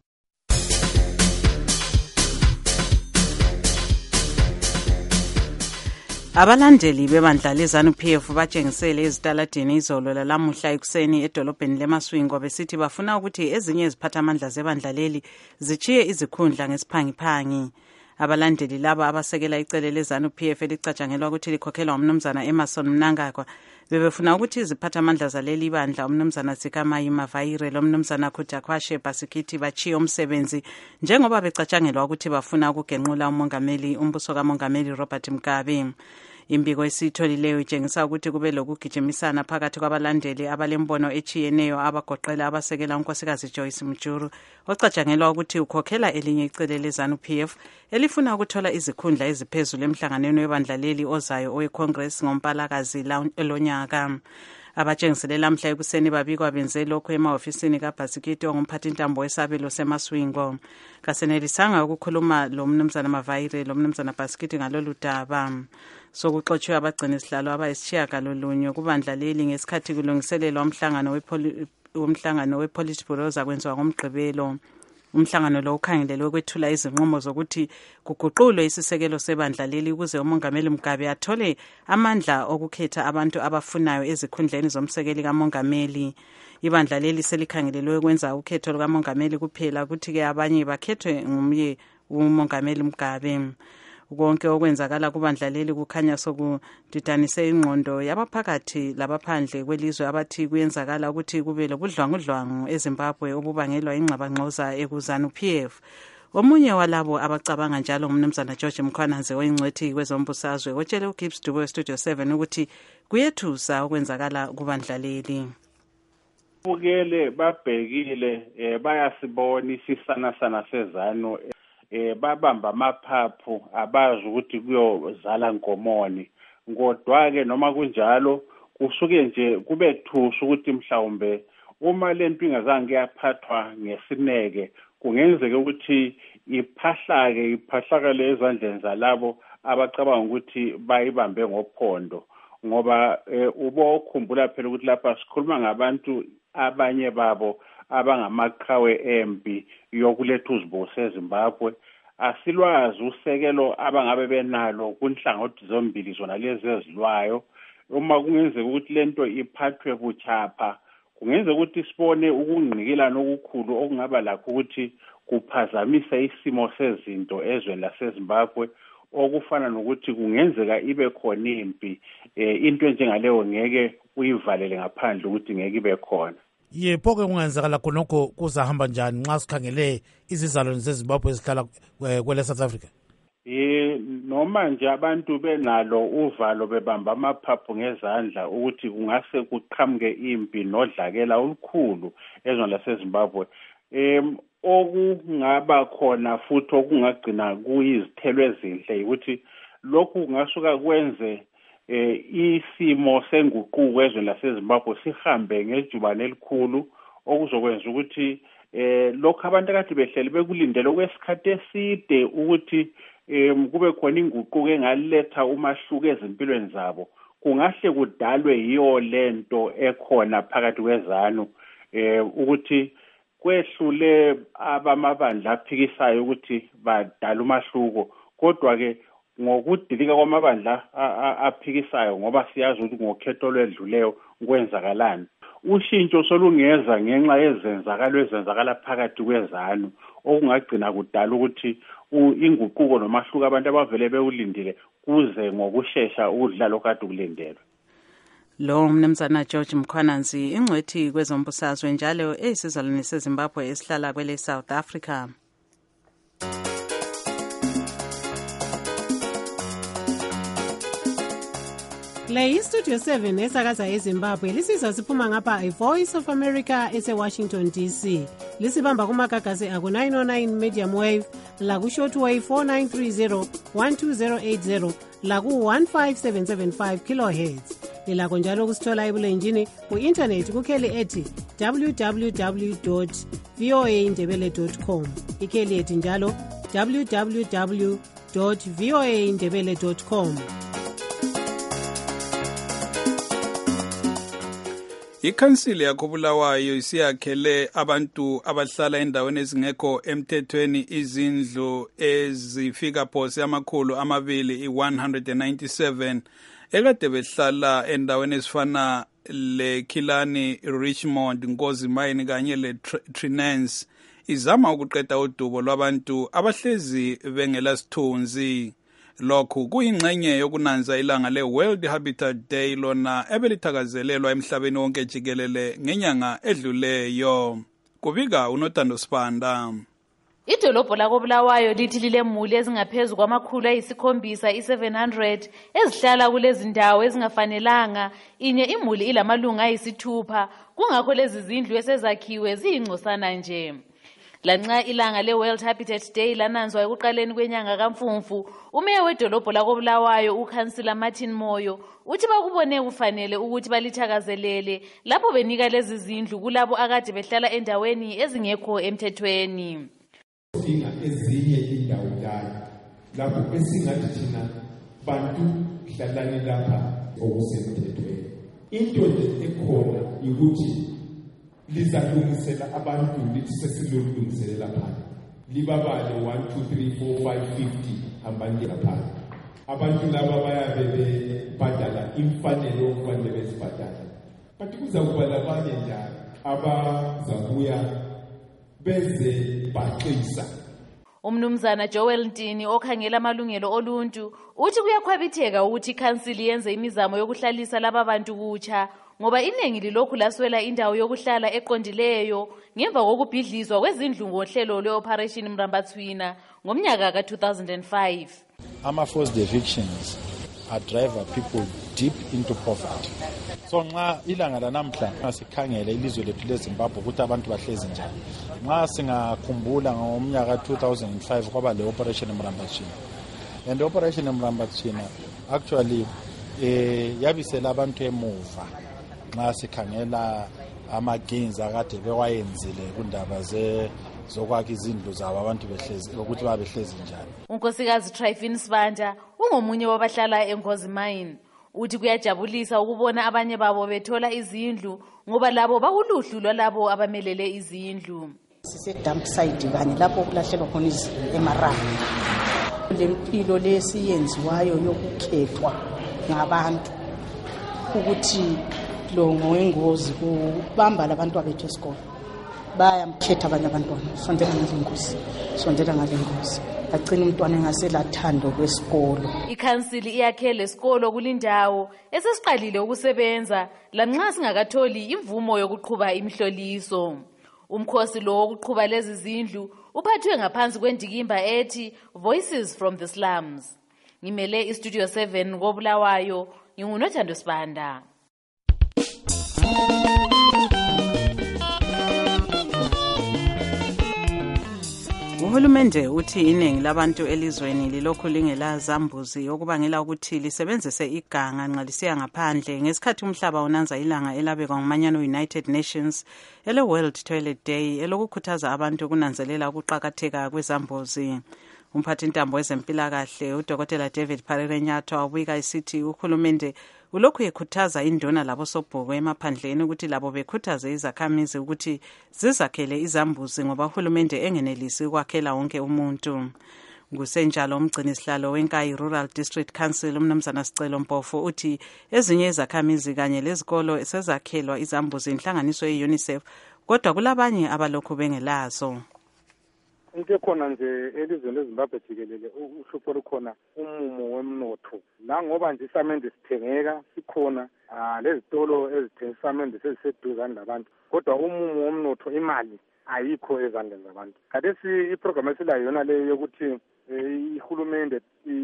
Abalandeli bebandla leZANU P F batshengisele ezitaladini izolo lalamuhla ekuseni edolobheni leMaswingo besithi bafuna ukuthi ezinye iziphathamandla zebandla leli zichiye izikhundla ngesiphangiphangi. Abalandeli laba abasekela icele leZANU P F elicatshangelwa ukuthi likhokhelwa umnumzana Emerson Mnangagwa bebefuna ukuthi iziphathamandla zaleli bandla umnumzana Sikamayi Mavaire lomnumzana Khutakwashe Basikithi bachiye umsebenzi njengoba becatshangelwa ukuthi bafuna ukugenqula umongameli umbuso kamongameli Robert Mugabe. Imbiko esitholileyo itshengisa ukuthi kube lokugijimisana phakathi kwabalandeli abalembono echiyeneyo abagoqela abasekela unkosikazi Joyce Mjuru ocatshangelwa ukuthi ukhokhela elinye icele leZANU P F elifuna ukuthola izikhundla eziphezulu emhlanganweni webandla leli ozayo oweCongress ngoMpalakazi lonyaka. Abatshengisele lamhla ekuseni babikwa benze lokho emahofisini kaBhasikiti ongumphathi intambo wesabelo seMaswingo. Kasenelisanga ukukhuluma lo mnumzana Mavaire lo mnumzana Bhasikiti ngalolu daba. Sokuxotshiwe abagcina isihlalo abayisitshiyagalolunye kubandla leli ngesikhathi kulungiselelwa umhlangano womhlangano wePolitburo ozakwenziwa ngoMgqibelo. Umhlangano lo ukhangelelwe kwethula izinqumo zokuthi kuguqulwe isisekelo sebandla leli ukuze umongameli Mugabe athole amandla okukhetha abantu abafunayo ezikhundleni zomsekeli kamongameli. Ibandla leli selikhangelelwe ukwenza ukhetho lukamongameli kuphela ukuthi ke abanye bakhethwe ngumye umongameli Mugabe. Konke okwenzakala kubandla leli kukhanya sokudidanise ingqondo yabaphakathi labaphandle kwelizwe abathi kuyenzakala ukuthi kube lobudlwangudlwangu eZimbabwe obubangelwa ingxabangxoza ekuZANU P F. Omunye walabo abacabanga njalo umnumzana George Mkhwananze oyingcwethi kwezombusazwe otshele uGibbs Dube Studio seven ukuthi kuyethusa okwenzakala kubandla leli. Bukele babhekile eh bayasibona isisana sana seZANU eh babamba amaphaphu abazi ukuthi kuyozala Nkomoni kodwa ke noma kunjalo kusuke nje kube thusa ukuthi mhlawumbe uma lento ingazange yaphathwa ngesineke kungenzeka ukuthi iphahlake iphahlakale ezandleni zalabo abacabanga ukuthi bayibambe ngophondo ngoba ubokhumbula phela ukuthi lapha sikhuluma ngabantu abanye babo abangamaqhawe empi yokuletha uzibuso eZimbabwe asilwazi usekelo abangabe benalo kunhlangothi zombili zona lezi ezilwayo uma kungenzeka ukuthi lento iphathwe buchapha kungenzeka ukuthi sibone ukungqikilana okukhulu okungaba lakho ukuthi kuphazamisa isimo sezinto ezweni laseZimbabwe okufana nokuthi kungenzeka ibe khona impi into njengaleyo ngeke uyivalele ngaphandle ukuthi ngeke ibe khona. Yepho ke kungenzakala khonokho kuzahamba njani nxa sikhangele izizalwane zeZimbabwe ezihlala kwele South Africa? Eh noma nje abantu benalo uvalo bebamba amaphaphu ngezandla ukuthi kungase kuqhamuke impi nodlakela olukhulu ezweni laseZimbabwe. Em okungaba khona futhi okungagcina kuyizithelo ezinhle ukuthi lokhu kungasuka kwenze eh isimo senguquko ezweni laseZimbabwe sihambe ngejubane elikhulu okuzokwenza ukuthi eh lokho abantu akade behleli bekulindele okwesikhathi eside ukuthi em kube khona inguquko engaliletha umahluko ezimpilweni zabo, kungahle kudalwe yiyo lento ekhona phakathi kwezanu eh ukuthi kwehlule abamabandla aphikisayo ukuthi badala umahluko, kodwa ke ngokudilika kwamabandla aphikisayo ngoba siyazi ukuthi ngokhetho lwedluleyo kwenzakalani. Ushintsho solungeza ngenxa yezenzakalo ezenzakala phakathi kwezanu okungagcina kudala ukuthi inguquko nomahluko abantu abavele bewulindile kuze ngokusheshsha udlalo kade kulindelwe. Lo mnumzana George Mkhwananzi, ingcwethi kwezombusazwe njalo esizalwane seZimbabwe esihlala kwele South Africa. Le iStudio seven esakaza eZimbabwe lisizwa siphuma ngapha iVoice of America ese-Washington D C. Lisibamba kumagagasi aku nine oh nine medium wave, laku shortwave four nine three zero one two zero eight zero, laku one five seven seven five kilohertz. Lilakho njalo kusithola ebulenjini ku-internet kukheli ethi w w w dot v o a ndebele dot com. Ikheli ethi njalo w w w dot v o a ndebele dot com. Ikhansili yakho Bulawayo isiyakhele abantu abahlala endaweni ezingekho emthethweni izindlu ezifika phose amakhulu amabili i-one hundred ninety-seven ekade behlala endaweni ezifana leKhilani, Richmond, Nkosi Mine kanye leTrinance izama ukuqeda udubo lwabantu abahlezi bengela sithunzi. Lokhu kuyingxenye yokunanza ilanga le-World Habitat Day lona ebelithakazelelwa emhlabeni wonke jikelele ngenyanga edluleyo. Kubika uNothando Sibanda. Idolobho lako Bulawayo lithi lilemuli ezingaphezulu kwamakhulu ayisikhombisa i-seven hundred ezihlala kulezi ndawo ezingafanelanga, inye imuli ilamalunga ayisithupha, kungakho lezi zindlu esezakhiwe ziyingcosana nje. Lanxa ilanga le-World Habitat Day lananzwa ekuqaleni kwenyanga kaMfumfu, umeya wedolobho lako Bulawayo uKhansila Martin Moyo uthi bakubone kufanele ukuthi balithakazelele lapho benika lezi zindlu kulabo akade behlala endaweni ezingekho emthethweni. Inga ezinye indawo njalo lapho esingathi thina bantu hlalani lapha okusemthethweni. Into nje ekhona ukuthi lizalungisela abantu lithi sesilungiselela phansi libabale one two three four five fifty abantu lapha. Abantu laba bayabe bebhadala imfanelo okufanele bezibhadala, but kuzakuba labanye njalo abazabuya beze baqisa. Umnumzana Joel Ntini okhangela amalungelo oluntu uthi kuyakhwabitheka ukuthi ikhansili yenze imizamo yokuhlalisa laba bantu kutsha ngoba iningi lilokhu laswela indawo yokuhlala eqondileyo ngemva kokubhidlizwa kwezindlu ngohlelo lwe-Operation Mrambathwina ngomnyaka ka two thousand five. Ama-forced evictions are driver people deep into poverty. So nxa ilanga lanamhla sikhangele ilizwe lethu leZimbabwe ukuthi abantu bahlezi njani. Nxa singakhumbula ngomnyaka two thousand five kwaba le-Operation Mrambathwina. And the Operation Mrambathwina actually eh yabisela abantu emuva. Nxa sikhangela ama-gains akade bewayenzile kundaba ze zokwakha izindlu zabo abantu behlezi ukuthi babehlezi njani. Unkosikazi Tryphon Sibanda ungomunye wabahlala eNkosi Mine uthi kuyajabulisa ukubona abanye babo bethola izindlu ngoba labo bakuluhlu lwalabo abamelele izindlu. Sise dump site kanye lapho kulahlelwa khona izindlu eMarara. Lempilo lesiyenziwayo yokukhethwa ngabantu ukuthi lo ngowengozi kubamba labantu abethu esikole bayamkhetha abanye abantwana sondela ngalengozi sondela ngalengozi agcina umntwana engaselathando kwesikolo. Ikhansili iyakhele isikolo kulindawo esesiqalile ukusebenza lanxa singakatholi imvumo yokuqhuba imihloliso. Umkhosi lo wokuqhuba lezi zindlu uphathwe ngaphansi kwendikimba ethi Voices from the Slums. Ngimele iStudio seven koBulawayo, nginguNothando Sibanda. Uhulumende uthi iningi labantu elizweni lilokhu lingela zambuzi okubangela ukuthi lisebenzise iganga nxa lisiya ngaphandle ngesikhathi umhlaba unanza ilanga elabekwa ngumanyano United Nations ele World Toilet Day elokukhuthaza abantu ukunanzelela ukuqakatheka kwezambuzi. Umphathi intambo wezempilakahle uDokotela David Parirenyathwa wabika isithi uhulumende ulokhu ekhuthaza induna labo sobhoko emaphandleni ukuthi labo bekhuthaze izakhamizi ukuthi zizakhele izambuzi ngoba uhulumende engenelisi ukwakhela wonke umuntu. Kusenjalo umgcinisihlalo wenkayi Rural District Council umnumzana Sicelo Mpofu uthi ezinye izakhamizi kanye lezikolo sezakhelwa izambuzi inhlanganiso ye-UNICEF kodwa kulabanye abalokhu bengelazo. Into khona nje elizweni leZimbabwe jikelele uhlupho olukhona umumo wemnotho la ngoba nje isamende sithengeka sikhona lezitolo ezithengisa isamende seziseduzane labantu kodwa umumo womnotho imali ayikho ezandleni zabantu. Khathesi iprogram esilayo yona leyo yokuthi ihulumende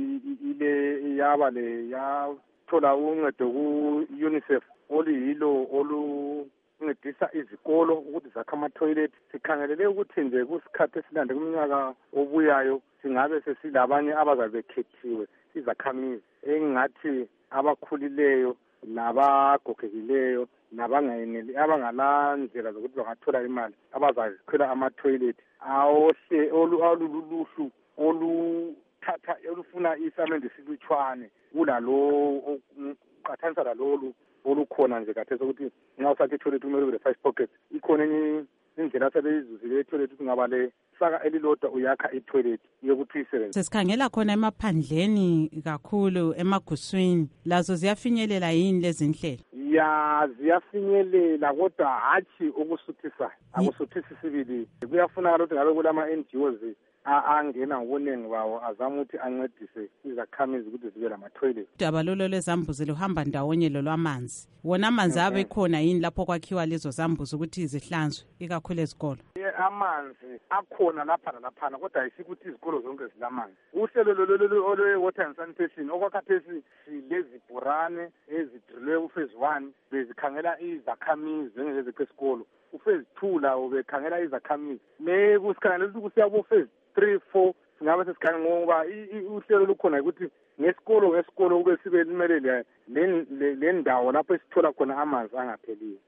ile yaba le yathola uncedo ku-UNICEF oluyilo olu ncedisa izikolo ukuthi zakhe ama-toilet. Sikhangelele ukuthi nje kusikhathi esilande kumnyaka obuyayo singabe sesilabanye abazabe bekhethiwe izakhamizi engathi abakhulileyo nabagogekileyo nabangayeneli abangalandlela zokuthi bangathola imali abazakhwela ama-toilet awohle olululuhlu oluthatha olufuna isamende silutshwane kulalo qathanisa lalolu olukhona nje kathesi ukuthi nxa usakhe itoilet kumele ube le-five pockets. Ikhona enye indlela sebeyizuzile itoilet ukuthi ngaba le saka elilodwa uyakha itoilet yokuthi isebenze. Sesikhangela khona emaphandleni kakhulu emaguswini lazo ziyafinyelela yini lezi ndlela? Ya ziyafinyelela kodwa hatshi ukusuthisayo akusuthisi sibili. Kuyafunakala ukuthi ngabe kulama-N G Os angena ngobuningi bawo azama ukuthi ancedise izakhamizi ukuthi zibe lama-toilet. Udaba lolo lwezambuzi luhamba ndawonye lolwamanzi. Wona amanzi abe khona yini lapho kwakhiwa lezo zambuzi ukuthi zihlanzwe ikakhulu ezikolo? Amanzi akhona lapha nalaphana kodwa ayisikuthi izikolo zonke zilamanzi. Uhlelo lolu olwe-water and sanitation okwakhathesi silezibhorane ezidrilwe ku-phase one bezikhangela izakhamizi njengezikho esikolo. U-phase two lawo bekhangela izakhamizi. Me kusikhangelela ukuthi kusiya ku-phase three four singabe sesikhangela ngoba uhlelo lukhona ukuthi ngesikolo ngesikolo kube sibe limelele le ndawo lapho esithola khona amanzi angapheliyo.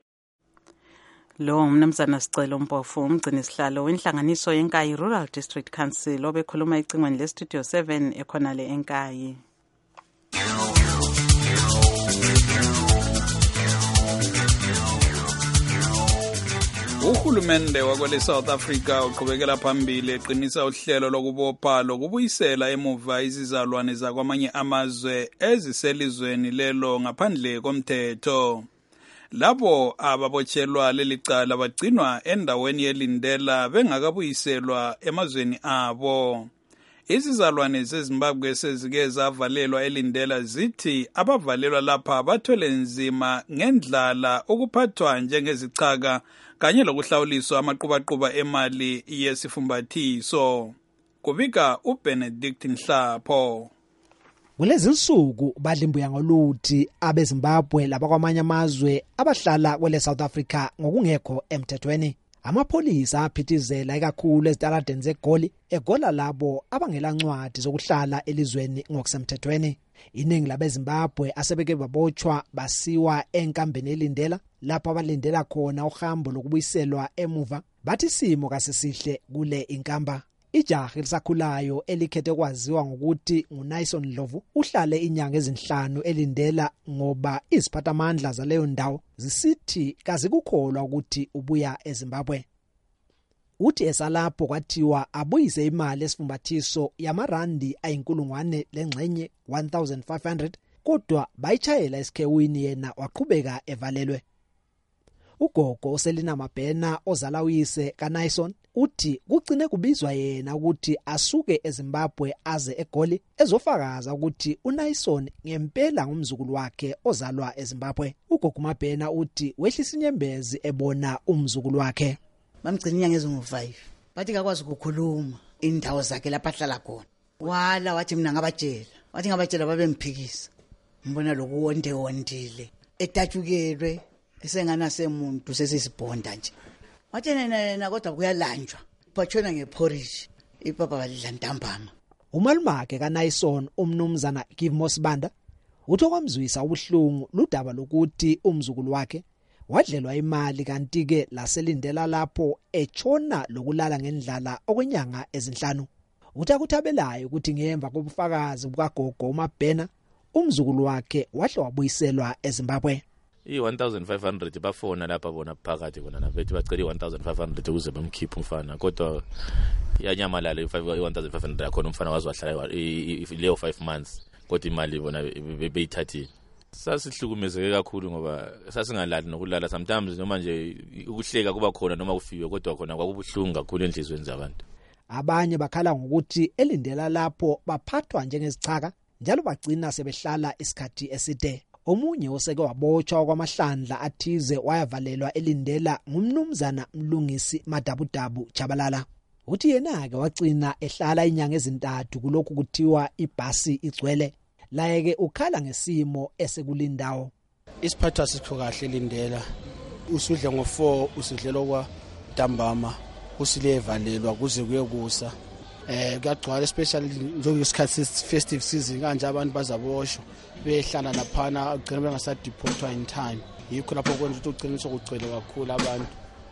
Lo mnumzana Sicelo Mpofu umgcinisihlalo wenhlanganiso yenkayi Rural District Council obekhuluma icingweni le-Studio seven ekhona le enkayi. Uhulumende wakwele South Africa uqhubekela phambili eqinisa uhlelo lokubopha lokubuyisela emuva izizalwane zakwamanye amazwe eziselizweni lelo ngaphandle komthetho. Labo ababotshelwa lelicala bagcinwa endaweni yelindela bengakabuyiselwa emazweni abo. Izizalwane zeZimbabwe sezike zavalelwa elindela zithi abavalelwa lapha bathwele nzima ngendlala ukuphathwa njengezichaka kanye lokuhlawuliswa amaqhubaquba emali yesifumbathiso. Kubika uBenedict Nhlapho. Kulezi insuku badlimbuya ngoluthi abeZimbabwe labakwamanye amazwe abahlala kwele South Africa ngokungekho emthethweni. Amapholisa aphithizela ikakhulu ezitaladeni zeGoli egola labo abangela ncwadi zokuhlala elizweni ngokusemthethweni. Iningi labeZimbabwe asebeke babotshwa basiwa enkambeni elindela lapho abalindela khona uhambo lokubuyiselwa emuva. Bathi isimo kasisihle kule inkamba. Ijaha elisakhulayo elikhethe kwaziwa ngokuthi nguNaison Ndlovu uhlale inyanga ezinhlanu elindela ngoba iziphathamandla zaleyo ndawo zisithi kazikukholwa ukuthi ubuya eZimbabwe. Uthi esalapho kwathiwa abuyise imali esifumbathiso yamarandi ayinkulungwane lengxenye one thousand five hundred kodwa bayichayela esikhewini yena waqhubeka evalelwe. Ugogo Selina Mabhena ozala uyise kaNaison uthi kugcine kubizwa yena ukuthi asuke eZimbabwe aze eGoli ezofakaza ukuthi uNaison ngempela ngumzukulu wakhe ozalwa eZimbabwe. Ugogo Mabhena uthi wehlisa inyembezi ebona umzukulu wakhe. Bamgcina inyanga ezingu-five bathi kakwazi ukukhuluma indawo zakhe lapha ahlala khona. Wala wathi mina ngabatshela wathi ngabatshela babemphikisa. Mbona lokuwonde wondile etatshukelwe esengana semuntu sesisibhonda nje. Wathi nena kodwa kuyalanjwa batshona ngeporridge ipapa balidla ntambama. Umalumakhe kaNaison umnumzana Give Mosibanda uthi okwamzwisa ubuhlungu ludaba lokuthi umzukulu wakhe wadlelwa imali kanti ke laselindela lapho echona lokulala ngendlala okwenyanga ezinhlanu. Uthi akuthabelayo ukuthi ngemva kobufakazi bukagogo uMabhena umzukulu wakhe wahle wabuyiselwa eZimbabwe. I-one thousand five hundred bafona lapha bona phakathi bona nabethi bacela i-one thousand five hundred ukuze bamkhiphe umfana kodwa yanyamalala i-one thousand five hundred yakhona umfana waziwahlala leyo five months kodwa imali bona beyithathile. Sasihlukumezeke kakhulu ngoba sasingalali nokulala sometimes noma nje ukuhleka kuba khona noma kufiwe kodwa khona kwakubuhlungu kakhulu enhlizweni zabantu. Abanye bakhala ngokuthi elindela lapho baphathwa njengezichaka njalo bagcina sebehlala isikhathi eside. Omunye oseke wabotshwa kwamahlandla athize wayavalelwa elindela ngumnumzana Mlungisi Madabudabu Chabalala. Uthi yena ke wagcina ehlala inyanga ezintathu kulokhu kuthiwa ibhasi igcwele. Layeke ukhala ngesimo esekulindawo. Isiphatha sikho kahle elindela. Usudle ngo four usudlela kwa ntambama usile evalelwa kuze kuyokusa. Eh kuyagcwala especially njengesikhathi festive season kanje abantu bazaboshwa behlala laphana ugcina bengasadeportwa in time. Yikho lapho kwenza ukuthi ugcina sokugcwele kakhulu abantu.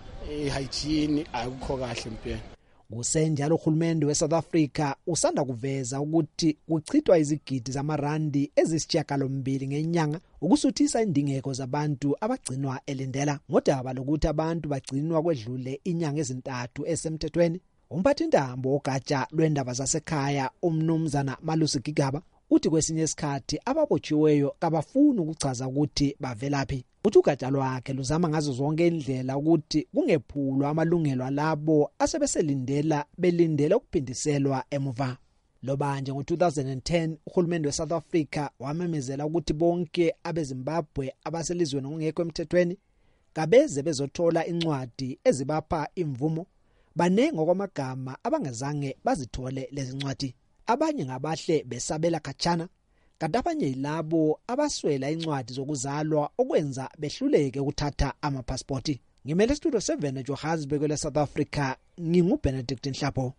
Eh hygiene ayikho kahle impela. Kusenjalo uhulumende weSouth Africa usanda kuveza ukuthi kuchithwa izigidi zamarandi ezisishiyagalombili ngenyanga ukusuthisa indingeko zabantu abagcinwa elindela. Ngodaba lokuthi abantu bagcinwa kwedlule inyanga ezintathu esemthethweni, umphathintambo ogatsha lwendaba zasekhaya umnumzana Malusi Gigaba uthi kwesinye isikhathi ababotshiweyo kabafuni ukuchaza ukuthi bavelaphi. Uthi ugatsha lwakhe luzama ngazo zonke indlela ukuthi kungephulwa amalungelo alabo asebeselindela belindele ukuphindiselwa emuva. Lobanje ngo two thousand ten uhulumende weSouth Africa wamemezela ukuthi bonke abeZimbabwe abaselizweni ngokungekho emthethweni kabeze bezothola incwadi ezibapha imvumo banenge okwamagama abangazange bazithole lezi ncwadi. Abanye ngabahle besabela khatshana kanti abanye yilabo abaswela incwadi zokuzalwa okwenza behluleke ukuthatha amapasipoti. Ngimele Studio seven eJohannesburg le South Africa nginguBenedict Nhlapho.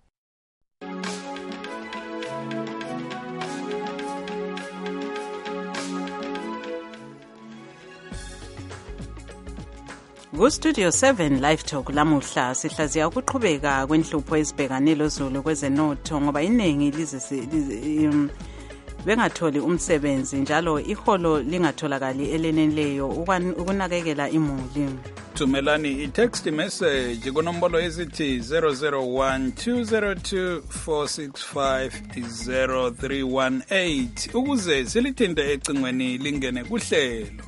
Ku Studio seven Live Talk lamuhla sihlaziya ukuqhubeka kwenhlupho ezibhekane lozulu kwezenotho ngoba iningi lize bengatholi umsebenzi njalo iholo lingatholakali eleneleyo ukunakekela imuli. Thumelani i-text message kunombolo ezithi zero zero one two zero two four six five zero three one eight ukuze silithinte ecingweni lingene kuhlelo.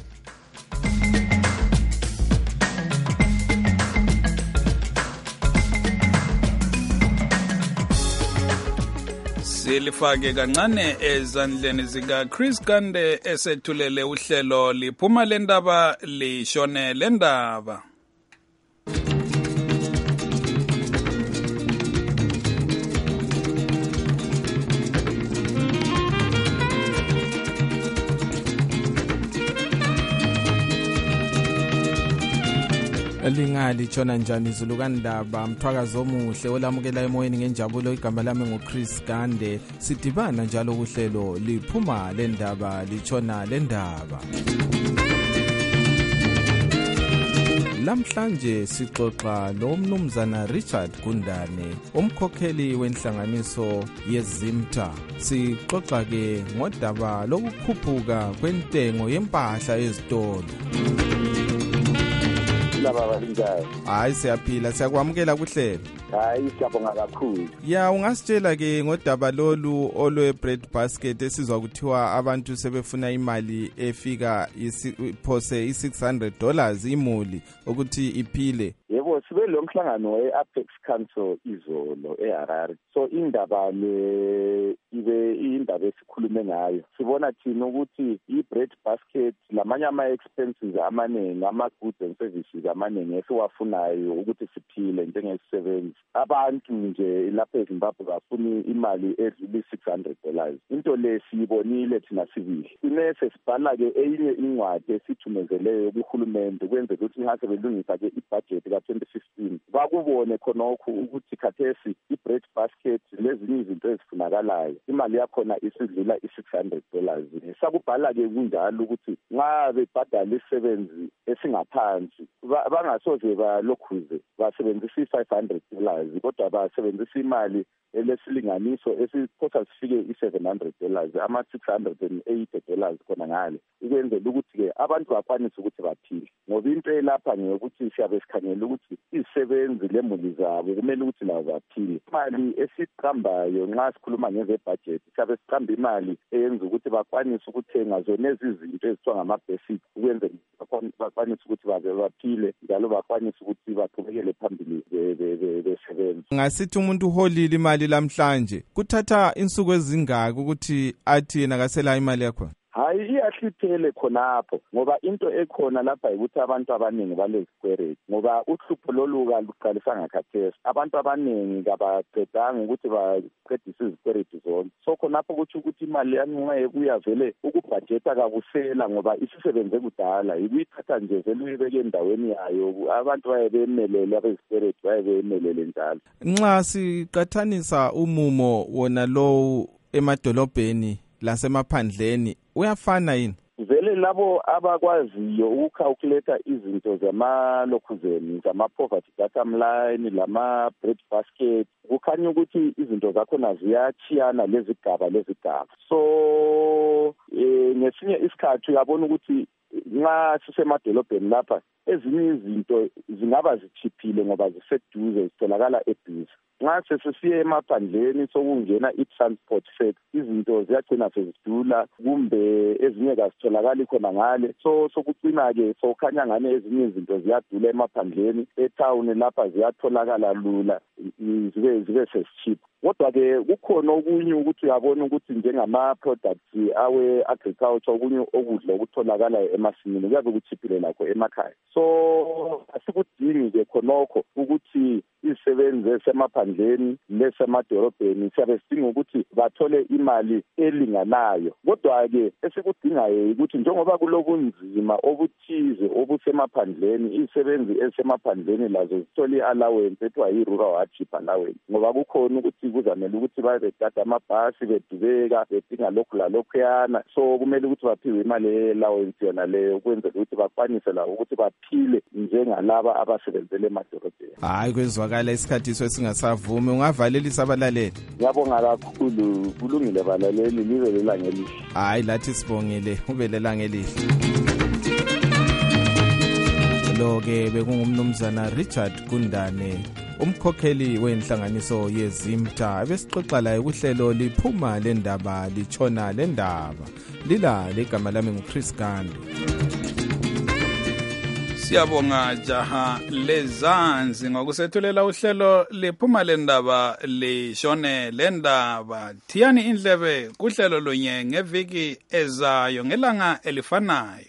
Silifake kancane ezandleni zika Chris Gande esethulele uhlelo liphuma lendaba lishone lendaba. Elingali tshona njani izulu kandaba mthwakazi omuhle olamukela emoyeni ngenjabulo igama lami nguChris Gande sidibana njalo kuhlelo liphuma lendaba litshona lendaba. Lamhlanje sixoxa lo mnumzana Richard Gundane umkhokheli wenhlanganiso yeZimta. Sixoxa ke ngodaba lokukhuphuka kwentengo yempahla ezitolo. Baba linjani? Hayi siyaphila siyakwamukela kuhlelo. Hayi siyabonga kakhulu. Ya ungasitshela ke ngodaba lolu olwe bread basket esizwa kuthiwa abantu sebefuna imali efika iphose i-six hundred dollars imuli ukuthi iphile. Yebo sibe lo mhlangano we-Apex Council izolo eHarare. So indaba le ibe indaba esikhulume ngayo. Sibona thina ukuthi i-bread basket lamanye ama-expenses amaningi ama-goods and services amaningi esiwafunayo ukuthi siphile njengesisebenzi. Abantu nje lapha eZimbabwe bafuna imali edlula six hundred dollars. Into le siyibonile thina sivile. Sinese sibhala ke eyinye incwadi esithumezeleyo kuhulumende kwenzela ukuthi ngase belungisa ke ibudget ka twenty fifteen bakubone khonokho ukuthi khathesi i-bread basket lezinye izinto ezifunakalayo imali yakhona isidlula i-six hundred dollars. Sakubhala-ke kunjalo ukuthi nxa bebhadala isisebenzi esingaphansi bangasoze balokhuze basebenzisa i-five hundred dollars kodwa basebenzisa imali elesilinganiso esiphosa sifike i-seven hundred dollars ama-six hundred eighty dollars khona ngale ukwenzela ukuthi-ke abantu bakwanise ukuthi baphile ngoba into elapha ngeyokuthi siyabe sikhangela ukuthi izisebenzi lemuli zabo kumele ukuthi labo baphile. Imali esiqambayo nxa sikhuluma ngezebudget siyabe siqamba imali eyenza ukuthi bakwanise ukuthenga zona ezizinto ezithiwa ngama-basic ukwenzela bakwanise ukuthi baphile njalo bakwanise ukuthi baqhubekele phambili besebenza. Ngasithi umuntu uholile imali lamhlanje kuthatha insuku ezingaki ukuthi athi yena kasela imali yakho? Hayi iyahlithele khonapho ngoba into ekhona lapha ukuthi abantu abaningi balezikwereti ngoba uhlupho loluka luqalisa ngakhathesi abantu abaningi kabaqedanga ukuthi baqedise izikwereti zonke so khonapho kuthi ukuthi imali yanxa ebuya vele ukubhajeta kabusela ngoba isisebenze kudala ikuyithatha nje vele uyibeke endaweni yayo abantu bayebemelele abezikwereti bayebemelele njalo. Nxa siqathanisa umumo wona lo emadolobheni lasemaphandleni uyafana yini? Vele labo abakwaziyo ukucalculate izinto zamalokhuzeni zama-poverty data line lama-bread basket kukhanya ukuthi izinto zakhona ziyachiyana lezigaba lezigaba so eh, ngesinye isikhathi uyabona ukuthi nxa sisemadolobheni lapha ezinye izinto zingaba zichiphile ngoba ziseduze zitholakala eduze. Nxa sesisiye emaphandleni sokungena i-transport set izinto ziyagcina sezidula kumbe ezinye kazitholakali khona ngale so sokucina-ke sokukhanya ngane ezinye izinto ziyadula emaphandleni ethawuni lapha ziyatholakala lula zibe zibe sesichip. Kodwa-ke kukhona okunye ukuthi uyabona ukuthi njengama-products awe-agriculture okunye okudla okutholakala emasimini kuyabe kuchiphile lakho emakhaya so asikudingi-ke khonokho ukuthi izisebenzi ezisemaphandleni lesemadolobheni siyabe sidinga ukuthi bathole imali elinganayo. Kodwa-ke esikudingayo ukuthi njengoba kulobunzima obuthize obusemaphandleni izisebenzi ezisemaphandleni lazo zithole i-allowance ethiwa yi-rural hardship allowance ngoba kukhona ukuthi kuzamele ukuthi babe begada amabhasi bedubeka bedinga lokhu lalokhuyana so kumele ukuthi baphiwe imali ye-allowance yona leyo ukwenzela ukuthi bakwanise labo ukuthi baphile njengalaba abasebenzele emadolobheni. Hayi kwezwakala isikhathi esingasavumi ungavalelisa abalaleli. Ngiyabonga kakhulu kulungile balaleli libe lelanga elihle. Hayi lathi sibongile ube lelanga elihle. Lo-ke bekungumnumzana Richard Gundane umkhokheli wenhlanganiso yezimta ebesixoxa laye kuhlelo liphuma lendaba lichona lendaba lila ligama lami nguChris Gandhi. Siyabonga jaha lezanzi ngokusethulela uhlelo liphuma lendaba lishone lendaba. Thiyani indlebe kuhlelo lunye ngeviki ezayo ngelanga elifanayo.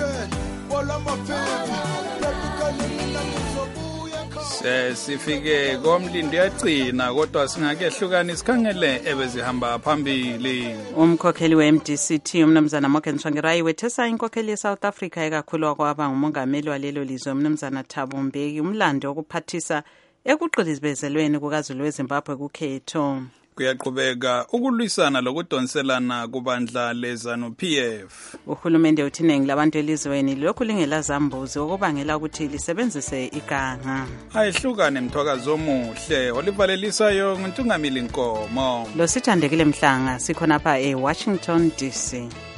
sifike komlindi yagcina kodwa singakehlukani sikhangele ebezihamba phambili. Umkhokheli we-M D C T umnumzana Morgan Tsvangirai wethesa inkokheli ye-South Africa ekakhulwa kwaba ngumongameli walelo lizwe umnumzana Thabo Mbeki umlando wokuphathisa ekuqilibezelweni kukazulu weZimbabwe kukhetho. Kuyaqhubeka ukulwisana lokudonselana kubandla leZanu-P F. Uhulumende uthi iningi labantu elizweni lokhu lingela zambuzi okubangela ukuthi lisebenzise iganga. Ayihlukane mthwakazo omuhle olivalelisayo nguntungamili Nkomo. Lo sithandekile Mhlanga sikhona pha eWashington D C.